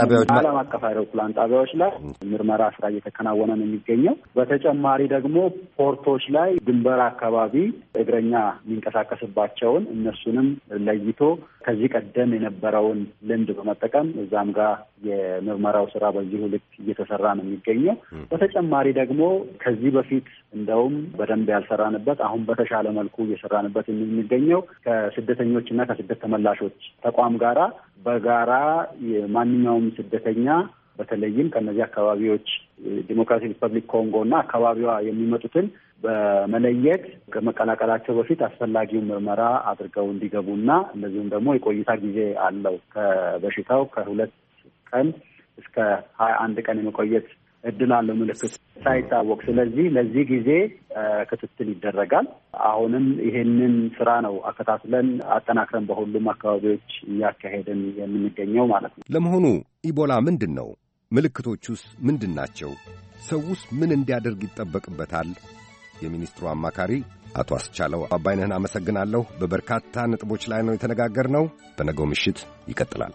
አይሮፕላን ጣቢያዎች ላይ ምርመራ ስራ እየተከናወነ ነው የሚገኘው። በተጨማሪ ደግሞ ፖርቶች ላይ ድንበር አካባቢ እግረኛ የሚንቀሳቀስባቸውን እነሱንም ለይቶ ከዚህ ቀደም የነበረውን ልምድ በመጠቀም እዛም ጋር የምርመራው ስራ በዚሁ ልክ እየተሰራ ነው የሚገኘው። በተጨማሪ ደግሞ ከዚህ በፊት እንደውም በደንብ ያልሰራንበት አሁን በተሻለ መልኩ እየሰራንበት የሚገኘው ከስደተኞችና ከስደት ተመላሾች ተቋም ጋራ በጋራ የማንኛውም ስደተኛ በተለይም ከነዚህ አካባቢዎች ዲሞክራቲክ ሪፐብሊክ ኮንጎ እና አካባቢዋ የሚመጡትን በመለየት ከመቀላቀላቸው በፊት አስፈላጊውን ምርመራ አድርገው እንዲገቡና እንደዚሁም ደግሞ የቆይታ ጊዜ አለው ከበሽታው ከ2 ቀን እስከ 21 ቀን የመቆየት እድል አለው ምልክት ሳይታወቅ። ስለዚህ ለዚህ ጊዜ ክትትል ይደረጋል። አሁንም ይሄንን ስራ ነው አከታትለን አጠናክረን በሁሉም አካባቢዎች እያካሄድን የምንገኘው ማለት ነው።
ለመሆኑ ኢቦላ ምንድን ነው? ምልክቶቹስ ምንድን ናቸው? ሰውስ ምን እንዲያደርግ ይጠበቅበታል? የሚኒስትሩ አማካሪ አቶ አስቻለው አባይነህን አመሰግናለሁ። በበርካታ ነጥቦች ላይ ነው የተነጋገርነው። በነገው ምሽት ይቀጥላል።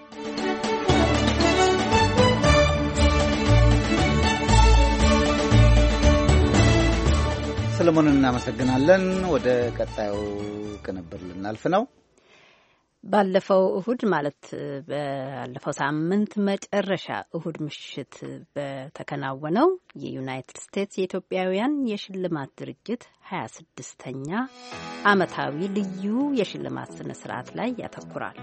ሰለሞንን እናመሰግናለን። ወደ ቀጣዩ ቅንብር ልናልፍ ነው።
ባለፈው እሁድ ማለት ባለፈው ሳምንት መጨረሻ እሁድ ምሽት በተከናወነው የዩናይትድ ስቴትስ የኢትዮጵያውያን የሽልማት ድርጅት 26ኛ ዓመታዊ ልዩ የሽልማት ስነ ስርዓት ላይ ያተኩራል።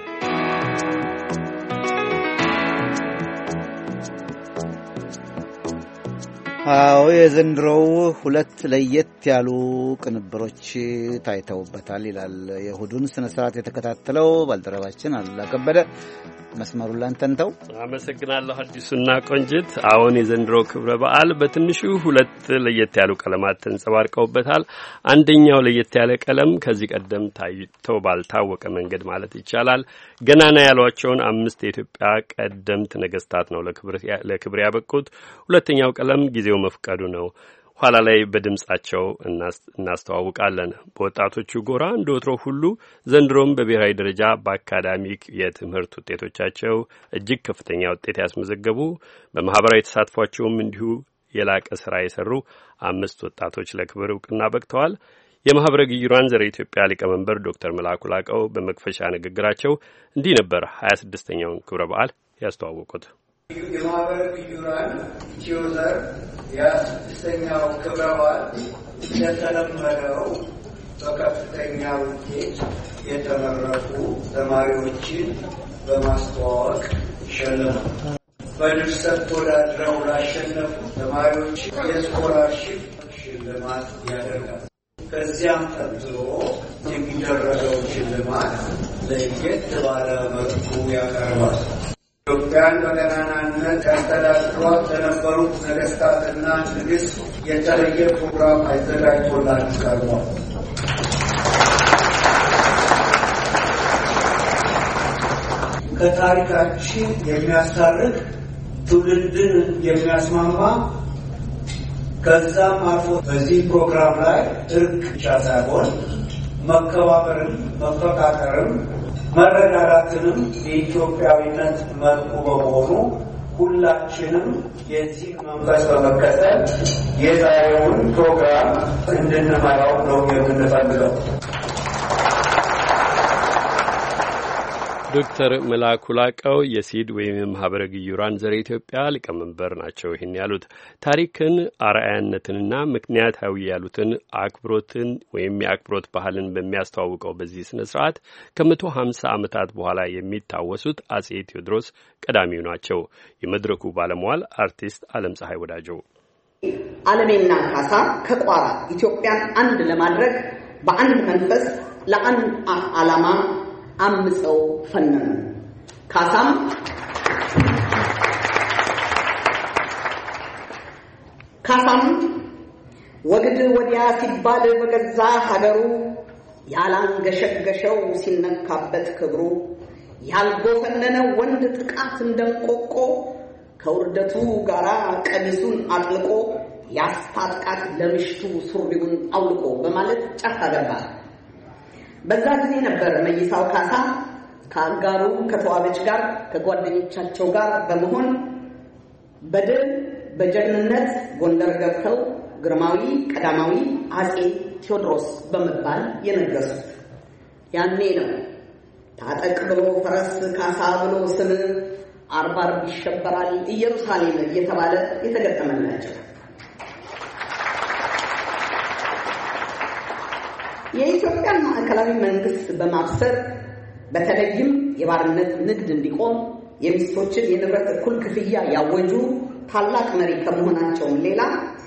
አዎ የዘንድሮው 2 ለየት ያሉ ቅንብሮች ታይተውበታል ይላል የእሁዱን ስነ ስርዓት የተከታተለው ባልደረባችን አሉላ ከበደ። መስመሩን ላንተንተው።
አመሰግናለሁ አዲሱና ቆንጅት። አሁን የዘንድሮ ክብረ በዓል በትንሹ 2 ለየት ያሉ ቀለማት ተንጸባርቀውበታል። አንደኛው ለየት ያለ ቀለም ከዚህ ቀደም ታይተው ባልታወቀ መንገድ ማለት ይቻላል ገናና ያሏቸውን 5 የኢትዮጵያ ቀደምት ነገስታት ነው ለክብር ያበቁት። ሁለተኛው ቀለም ጊዜው መፍቀዱ ነው። ኋላ ላይ በድምጻቸው እናስተዋውቃለን። በወጣቶቹ ጎራ እንደ ወትሮ ሁሉ ዘንድሮም በብሔራዊ ደረጃ በአካዳሚክ የትምህርት ውጤቶቻቸው እጅግ ከፍተኛ ውጤት ያስመዘገቡ በማህበራዊ ተሳትፏቸውም እንዲሁ የላቀ ስራ የሰሩ 5 ወጣቶች ለክብር እውቅና በቅተዋል። የማህበረ ግዩራን ዘረ ኢትዮጵያ ሊቀመንበር ዶክተር መላኩ ላቀው በመክፈሻ ንግግራቸው እንዲህ ነበር 26ኛውን ክብረ በዓል ያስተዋወቁት።
የማህበረ ግዩራን ኢትዮዘር የ26ኛው ክብረ በዓል እንደተለመደው በከፍተኛ ውጤት የተመረቁ ተማሪዎችን በማስተዋወቅ ይሸልማል። በድርሰት ተወዳድረው ላሸነፉ ተማሪዎች የስኮላርሺፕ ሽልማት ያደርጋል። ከዚያም ቀጥሎ የሚደረገው ሽልማት ለየት ባለ መልኩ ያቀርባል። ኢትዮጵያን በገናናነት ያስተዳድሯት ለነበሩት ነገስታትና ንግሥት የተለየ ፕሮግራም አዘጋጅቶላት ቀርቧል። ከታሪካችን የሚያሳርቅ ትውልድን የሚያስማማ ከዛም አልፎ በዚህ ፕሮግራም ላይ እርቅ ብቻ ሳይሆን መከባበርም መፈቃቀርም መረዳዳትንም የኢትዮጵያዊነት መልኩ በመሆኑ ሁላችንም የዚህ መንፈስ በመከተል የዛሬውን ፕሮግራም እንድንመራው ነው የምንፈልገው።
ዶክተር መላኩ ላቀው የሲድ ወይም የማህበረ ግዩራን ዘረ ኢትዮጵያ ሊቀመንበር ናቸው። ይህን ያሉት ታሪክን አርአያነትንና ምክንያታዊ ያሉትን አክብሮትን ወይም የአክብሮት ባህልን በሚያስተዋውቀው በዚህ ስነ ስርዓት ከ150 ዓመታት በኋላ የሚታወሱት አጼ ቴዎድሮስ ቀዳሚው ናቸው። የመድረኩ ባለሟል አርቲስት ዓለም ፀሐይ ወዳጆ
ዓለሜና ካሳ ከቋራ ኢትዮጵያን አንድ ለማድረግ በአንድ መንፈስ ለአንድ ዓላማ አምፀው ፈነኑ። ካሳም ወግድ ወዲያ ሲባል በገዛ ሀገሩ ያላንገሸገሸው ሲነካበት ክብሩ ያልጎፈነነ ወንድ ጥቃት እንደንቆቆ ከውርደቱ ጋራ ቀሚሱን አጥልቆ ያስታጥቃት ለምሽቱ ሱሪውን አውልቆ በማለት ጫካ ገባ። በዛ ጊዜ ነበር መይሳው ካሳ ከአጋሩ ከተዋበች ጋር ከጓደኞቻቸው ጋር በመሆን በድል በጀግንነት ጎንደር ገብተው ግርማዊ ቀዳማዊ አጼ ቴዎድሮስ በመባል የነገሱት። ያኔ ነው ታጠቅ ብሎ ፈረስ ካሳ ብሎ ስም አርባር ይሸበራል ኢየሩሳሌም እየተባለ የተገጠመላቸው። የኢትዮጵያ ማዕከላዊ መንግስት በማብሰር በተለይም የባርነት ንግድ እንዲቆም የሚስቶችን የንብረት እኩል ክፍያ ያወጁ ታላቅ መሪ ከመሆናቸውም ሌላ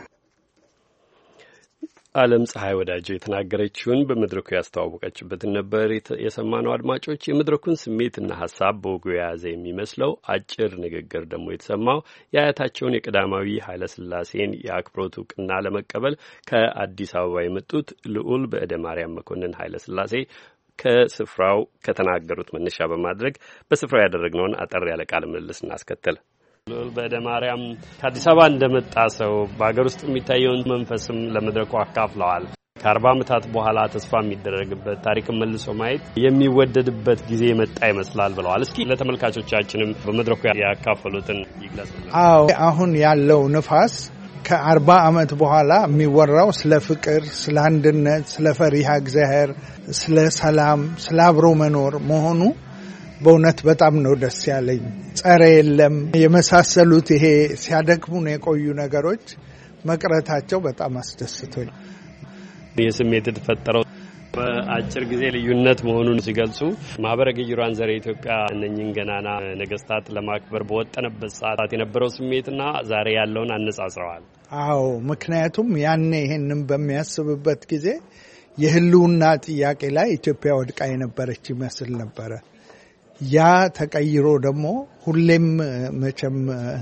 ዓለም ፀሐይ ወዳጆ የተናገረችውን በመድረኩ ያስተዋወቀችበትን ነበር የሰማነው። አድማጮች የመድረኩን ስሜትና ሀሳብ በወጉ የያዘ የሚመስለው አጭር ንግግር ደግሞ የተሰማው የአያታቸውን የቀዳማዊ ኃይለ ሥላሴን የአክብሮት እውቅና ለመቀበል ከአዲስ አበባ የመጡት ልዑል በእደ ማርያም መኮንን ኃይለ ሥላሴ ከስፍራው ከተናገሩት መነሻ በማድረግ በስፍራው ያደረግነውን አጠር ያለ ቃለ ምልልስ እናስከተል። ልዑል በእደ ማርያም ከአዲስ አበባ እንደመጣ ሰው በሀገር ውስጥ የሚታየውን መንፈስም ለመድረኩ አካፍለዋል። ከ40 ዓመታት በኋላ ተስፋ የሚደረግበት ታሪክን መልሶ ማየት የሚወደድበት ጊዜ መጣ ይመስላል ብለዋል። እስኪ ለተመልካቾቻችንም በመድረኩ ያካፈሉትን ይግለጹ።
አዎ አሁን ያለው ንፋስ ከ40 ዓመት በኋላ የሚወራው ስለ ፍቅር፣ ስለ አንድነት፣ ስለ ፈሪሃ እግዚአብሔር፣ ስለ ሰላም፣ ስለ አብሮ መኖር መሆኑ በእውነት በጣም ነው ደስ ያለኝ። ጸረ የለም የመሳሰሉት ይሄ ሲያደክሙን የቆዩ ነገሮች መቅረታቸው በጣም አስደስቶኝ
የስሜት የተፈጠረው በአጭር ጊዜ ልዩነት መሆኑን ሲገልጹ ማህበረ ግዩራን ዘረ ኢትዮጵያ እነኝን ገናና ነገስታት ለማክበር በወጠነበት ሰዓት የነበረው ስሜትና ዛሬ ያለውን አነጻጽረዋል።
አዎ ምክንያቱም ያኔ ይሄንን በሚያስብበት ጊዜ የህልውና ጥያቄ ላይ ኢትዮጵያ ወድቃ የነበረች ይመስል ነበረ። ያ ተቀይሮ ደግሞ ሁሌም መቼም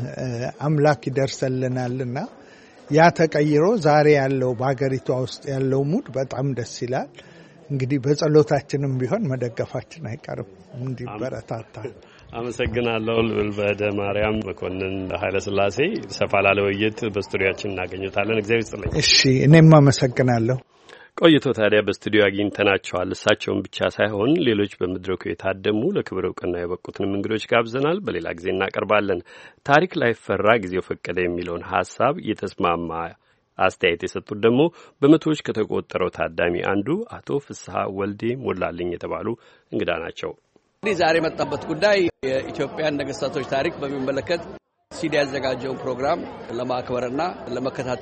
አምላክ ይደርሰልናልና ያ ተቀይሮ ዛሬ ያለው በሀገሪቷ ውስጥ ያለው ሙድ በጣም ደስ ይላል። እንግዲህ በጸሎታችንም ቢሆን መደገፋችን አይቀርም እንዲበረታታ። አመሰግናለሁ። ልዑል በእደ ማርያም መኮንን ኃይለ ሥላሴ ሰፋ ላለ ውይይት በስቱዲዮአችን እናገኙታለን። እግዚአብሔር ይስጥልኝ። እሺ እኔም አመሰግናለሁ። ቆይቶ ታዲያ በስቱዲዮ አግኝተናቸዋል። እሳቸውን ብቻ ሳይሆን ሌሎች በመድረኩ የታደሙ ለክብር እውቅና የበቁትን እንግዶች ጋብዘናል። በሌላ ጊዜ እናቀርባለን። ታሪክ ላይፈራ ጊዜው ፈቀደ የሚለውን ሀሳብ የተስማማ አስተያየት የሰጡት ደግሞ በመቶዎች ከተቆጠረው ታዳሚ አንዱ አቶ ፍስሐ ወልዴ ሞላልኝ የተባሉ እንግዳ ናቸው።
እንግዲህ ዛሬ የመጣበት ጉዳይ የኢትዮጵያን ነገስታቶች ታሪክ በሚመለከት ሲዲ ያዘጋጀውን ፕሮግራም ለማክበርና ለመከታተል ነው።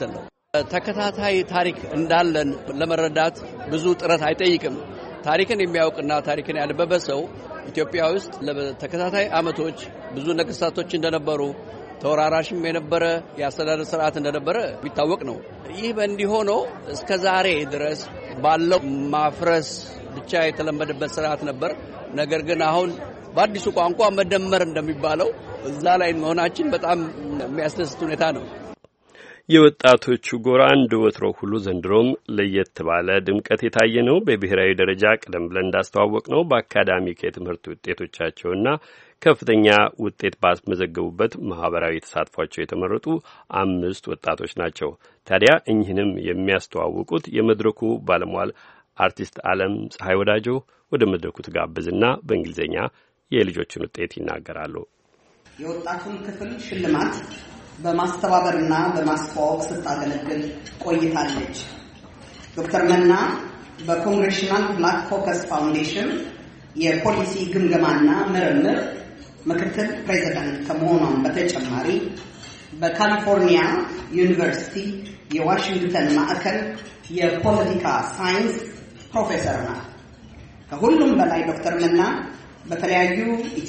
ተከታታይ ታሪክ እንዳለን ለመረዳት ብዙ ጥረት አይጠይቅም። ታሪክን የሚያውቅና ታሪክን ያነበበ ሰው ኢትዮጵያ ውስጥ ለተከታታይ አመቶች ብዙ ነገስታቶች እንደነበሩ ተወራራሽም የነበረ የአስተዳደር ስርዓት እንደነበረ ቢታወቅ ነው። ይህ በእንዲህ ሆኖ እስከ ዛሬ ድረስ ባለው ማፍረስ ብቻ የተለመደበት ስርዓት ነበር። ነገር ግን አሁን በአዲሱ ቋንቋ መደመር እንደሚባለው እዛ ላይ መሆናችን በጣም የሚያስደስት ሁኔታ ነው።
የወጣቶቹ ጎራ እንደ ወትሮው ሁሉ ዘንድሮም ለየት ባለ ድምቀት የታየ ነው። በብሔራዊ ደረጃ ቀደም ብለን እንዳስተዋወቅ ነው በአካዳሚክ የትምህርት ውጤቶቻቸውና ከፍተኛ ውጤት ባስመዘገቡበት ማህበራዊ ተሳትፏቸው የተመረጡ 5 ወጣቶች ናቸው። ታዲያ እኚህንም የሚያስተዋውቁት የመድረኩ ባለሟል አርቲስት ዓለም ፀሐይ ወዳጆ ወደ መድረኩ ተጋበዝና በእንግሊዝኛ የልጆችን ውጤት ይናገራሉ።
የወጣቱን ክፍል ሽልማት በማስተባበርና በማስተዋወቅ ስታገለግል ቆይታለች። ዶክተር መና በኮንግሬሽናል ብላክ ኮከስ ፋውንዴሽን የፖሊሲ ግምገማና ምርምር ምክትል ፕሬዝዳንት ከመሆኗም በተጨማሪ በካሊፎርኒያ ዩኒቨርሲቲ የዋሽንግተን ማዕከል የፖለቲካ ሳይንስ ፕሮፌሰር ናት። ከሁሉም በላይ ዶክተር መና በተለያዩ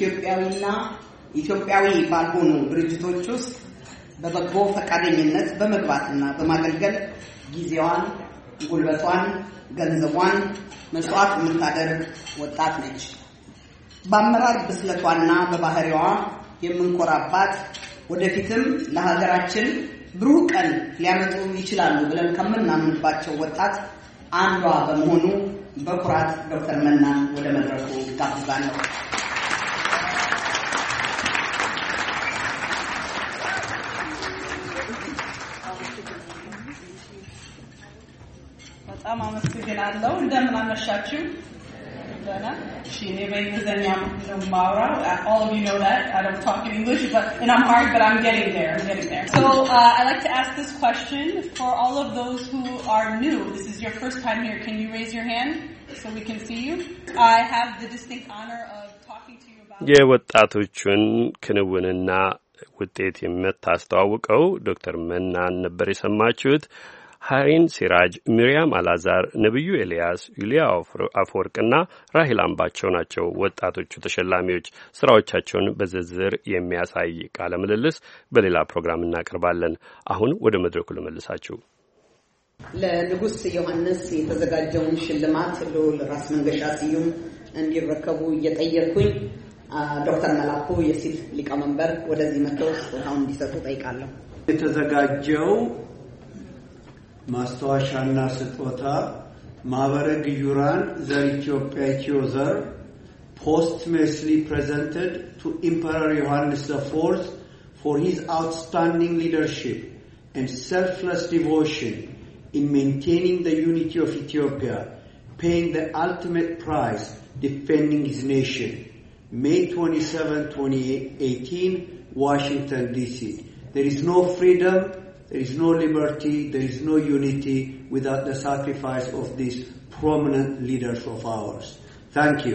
ኢትዮጵያዊ ባልሆኑ ድርጅቶች ውስጥ በበጎ ፈቃደኝነት በመግባትና በማገልገል ጊዜዋን፣ ጉልበቷን፣ ገንዘቧን መስዋዕት የምታደርግ ወጣት ነች። በአመራር ብስለቷና በባህሪዋ የምንኮራባት ወደፊትም ለሀገራችን ብሩህ ቀን ሊያመጡ ይችላሉ ብለን ከምናምንባቸው ወጣት አንዷ በመሆኑ በኩራት ዶክተር መና ወደ መድረኩ ጋብዛለሁ።
በጣም አመሰግናለሁ። እንደምን አመሻችሁ? All of you know that. I don't talk in English, and I'm hard, but I'm getting there. So I'd like to ask this question for all of those who are new. This is your first time here. Can you raise your hand so we can see you? I have the distinct honor of talking to you about
የወጣቶቹን ክንውንና ውጤት የምታስተዋውቀው ዶክተር መናን ነበር የሰማችሁት። ሃሪን ሲራጅ፣ ሚሪያም አላዛር፣ ነብዩ ኤልያስ፣ ዩሊያ አፈወርቅና ራሂል አምባቸው ናቸው ወጣቶቹ ተሸላሚዎች። ስራዎቻቸውን በዝርዝር የሚያሳይ ቃለ ምልልስ በሌላ ፕሮግራም እናቀርባለን። አሁን ወደ መድረኩ ልመልሳችሁ።
ለንጉስ ዮሐንስ የተዘጋጀውን ሽልማት ለራስ መንገሻ ስዩም እንዲረከቡ እየጠየቅኩኝ ዶክተር መላኩ የሲት ሊቀመንበር ወደዚህ መጥተው ስጦታውን እንዲሰጡ ጠይቃለሁ።
የተዘጋጀው ማስተዋሻና ስጦታ ማህበረ ግዩራን ዘር ኢትዮጵያ ኢትዮዘር posthumously presented to Emperor Yohannes IV for his outstanding leadership and selfless devotion in maintaining the unity of Ethiopia, paying the ultimate price, defending his nation. May 27, 2018, Washington, D.C. There is no freedom, there is no liberty, there is no unity without the sacrifice of these prominent leaders of ours. Thank you.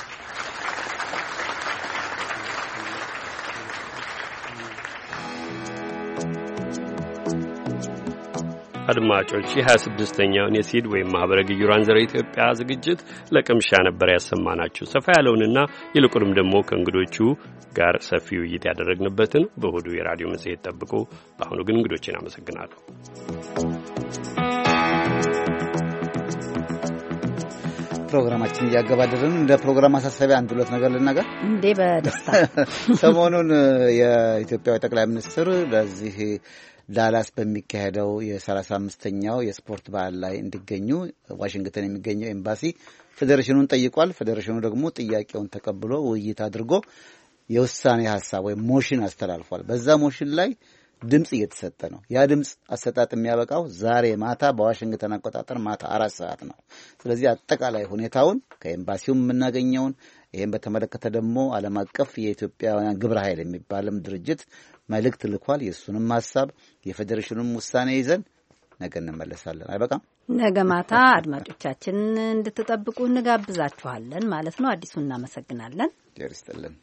አድማጮች የ26ኛውን የሲድ ወይም ማህበረ ግዩራን ዘረ ኢትዮጵያ ዝግጅት ለቅምሻ ነበር ያሰማናችሁ። ሰፋ ያለውንና ይልቁንም ደግሞ ከእንግዶቹ ጋር ሰፊ ውይይት ያደረግንበትን በእሁዱ የራዲዮ መጽሔት ጠብቁ። በአሁኑ ግን እንግዶቼን አመሰግናለሁ።
ፕሮግራማችን እያገባደድን እንደ ፕሮግራም ማሳሰቢያ አንድ ሁለት ነገር ልናገር
እንዴ። በደስታ
ሰሞኑን የኢትዮጵያ ጠቅላይ ሚኒስትር ለዚህ ዳላስ በሚካሄደው የ35ኛው የስፖርት በዓል ላይ እንዲገኙ ዋሽንግተን የሚገኘው ኤምባሲ ፌዴሬሽኑን ጠይቋል። ፌዴሬሽኑ ደግሞ ጥያቄውን ተቀብሎ ውይይት አድርጎ የውሳኔ ሐሳብ ወይም ሞሽን አስተላልፏል። በዛ ሞሽን ላይ ድምጽ እየተሰጠ ነው። ያ ድምጽ አሰጣጥ የሚያበቃው ዛሬ ማታ በዋሽንግተን አቆጣጠር ማታ 4 ሰዓት ነው። ስለዚህ አጠቃላይ ሁኔታውን ከኤምባሲው የምናገኘውን ይሄን በተመለከተ ደግሞ ዓለም አቀፍ የኢትዮጵያውያን ግብረ ኃይል የሚባልም ድርጅት መልእክት ልኳል። የሱንም ሐሳብ የፌዴሬሽኑን ውሳኔ ይዘን ነገ እንመለሳለን። አይበቃም?
ነገ ማታ አድማጮቻችን እንድትጠብቁ እንጋብዛችኋለን ማለት ነው። አዲሱ እናመሰግናለን።
ጀርስተልን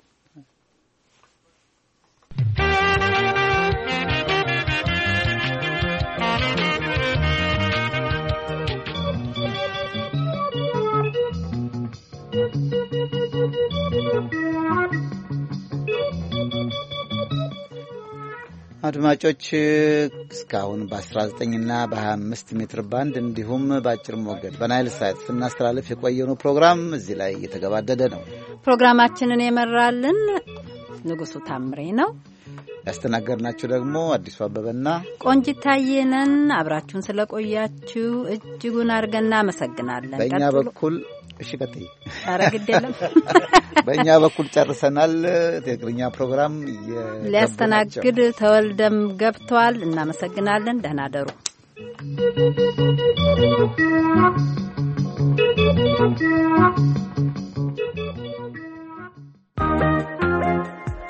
አድማጮች እስካሁን በ19 እና በ25 ሜትር ባንድ እንዲሁም በአጭር ሞገድ በናይል ሳይት ስናስተላልፍ የቆየነው ፕሮግራም እዚህ ላይ እየተገባደደ ነው።
ፕሮግራማችንን የመራልን ንጉሱ ታምሬ ነው።
ያስተናገድናችሁ ደግሞ አዲሱ አበበና
ቆንጂት ታየነን። አብራችሁን ስለቆያችሁ እጅጉን አድርገን እናመሰግናለን።
በእኛ በኩል እሺ ቀጥይ።
ኧረ ግድ የለም
በእኛ በኩል ጨርሰናል። ትግርኛ ፕሮግራም
ሊያስተናግድ ተወልደም ገብቷል። እናመሰግናለን። ደህና ደሩ።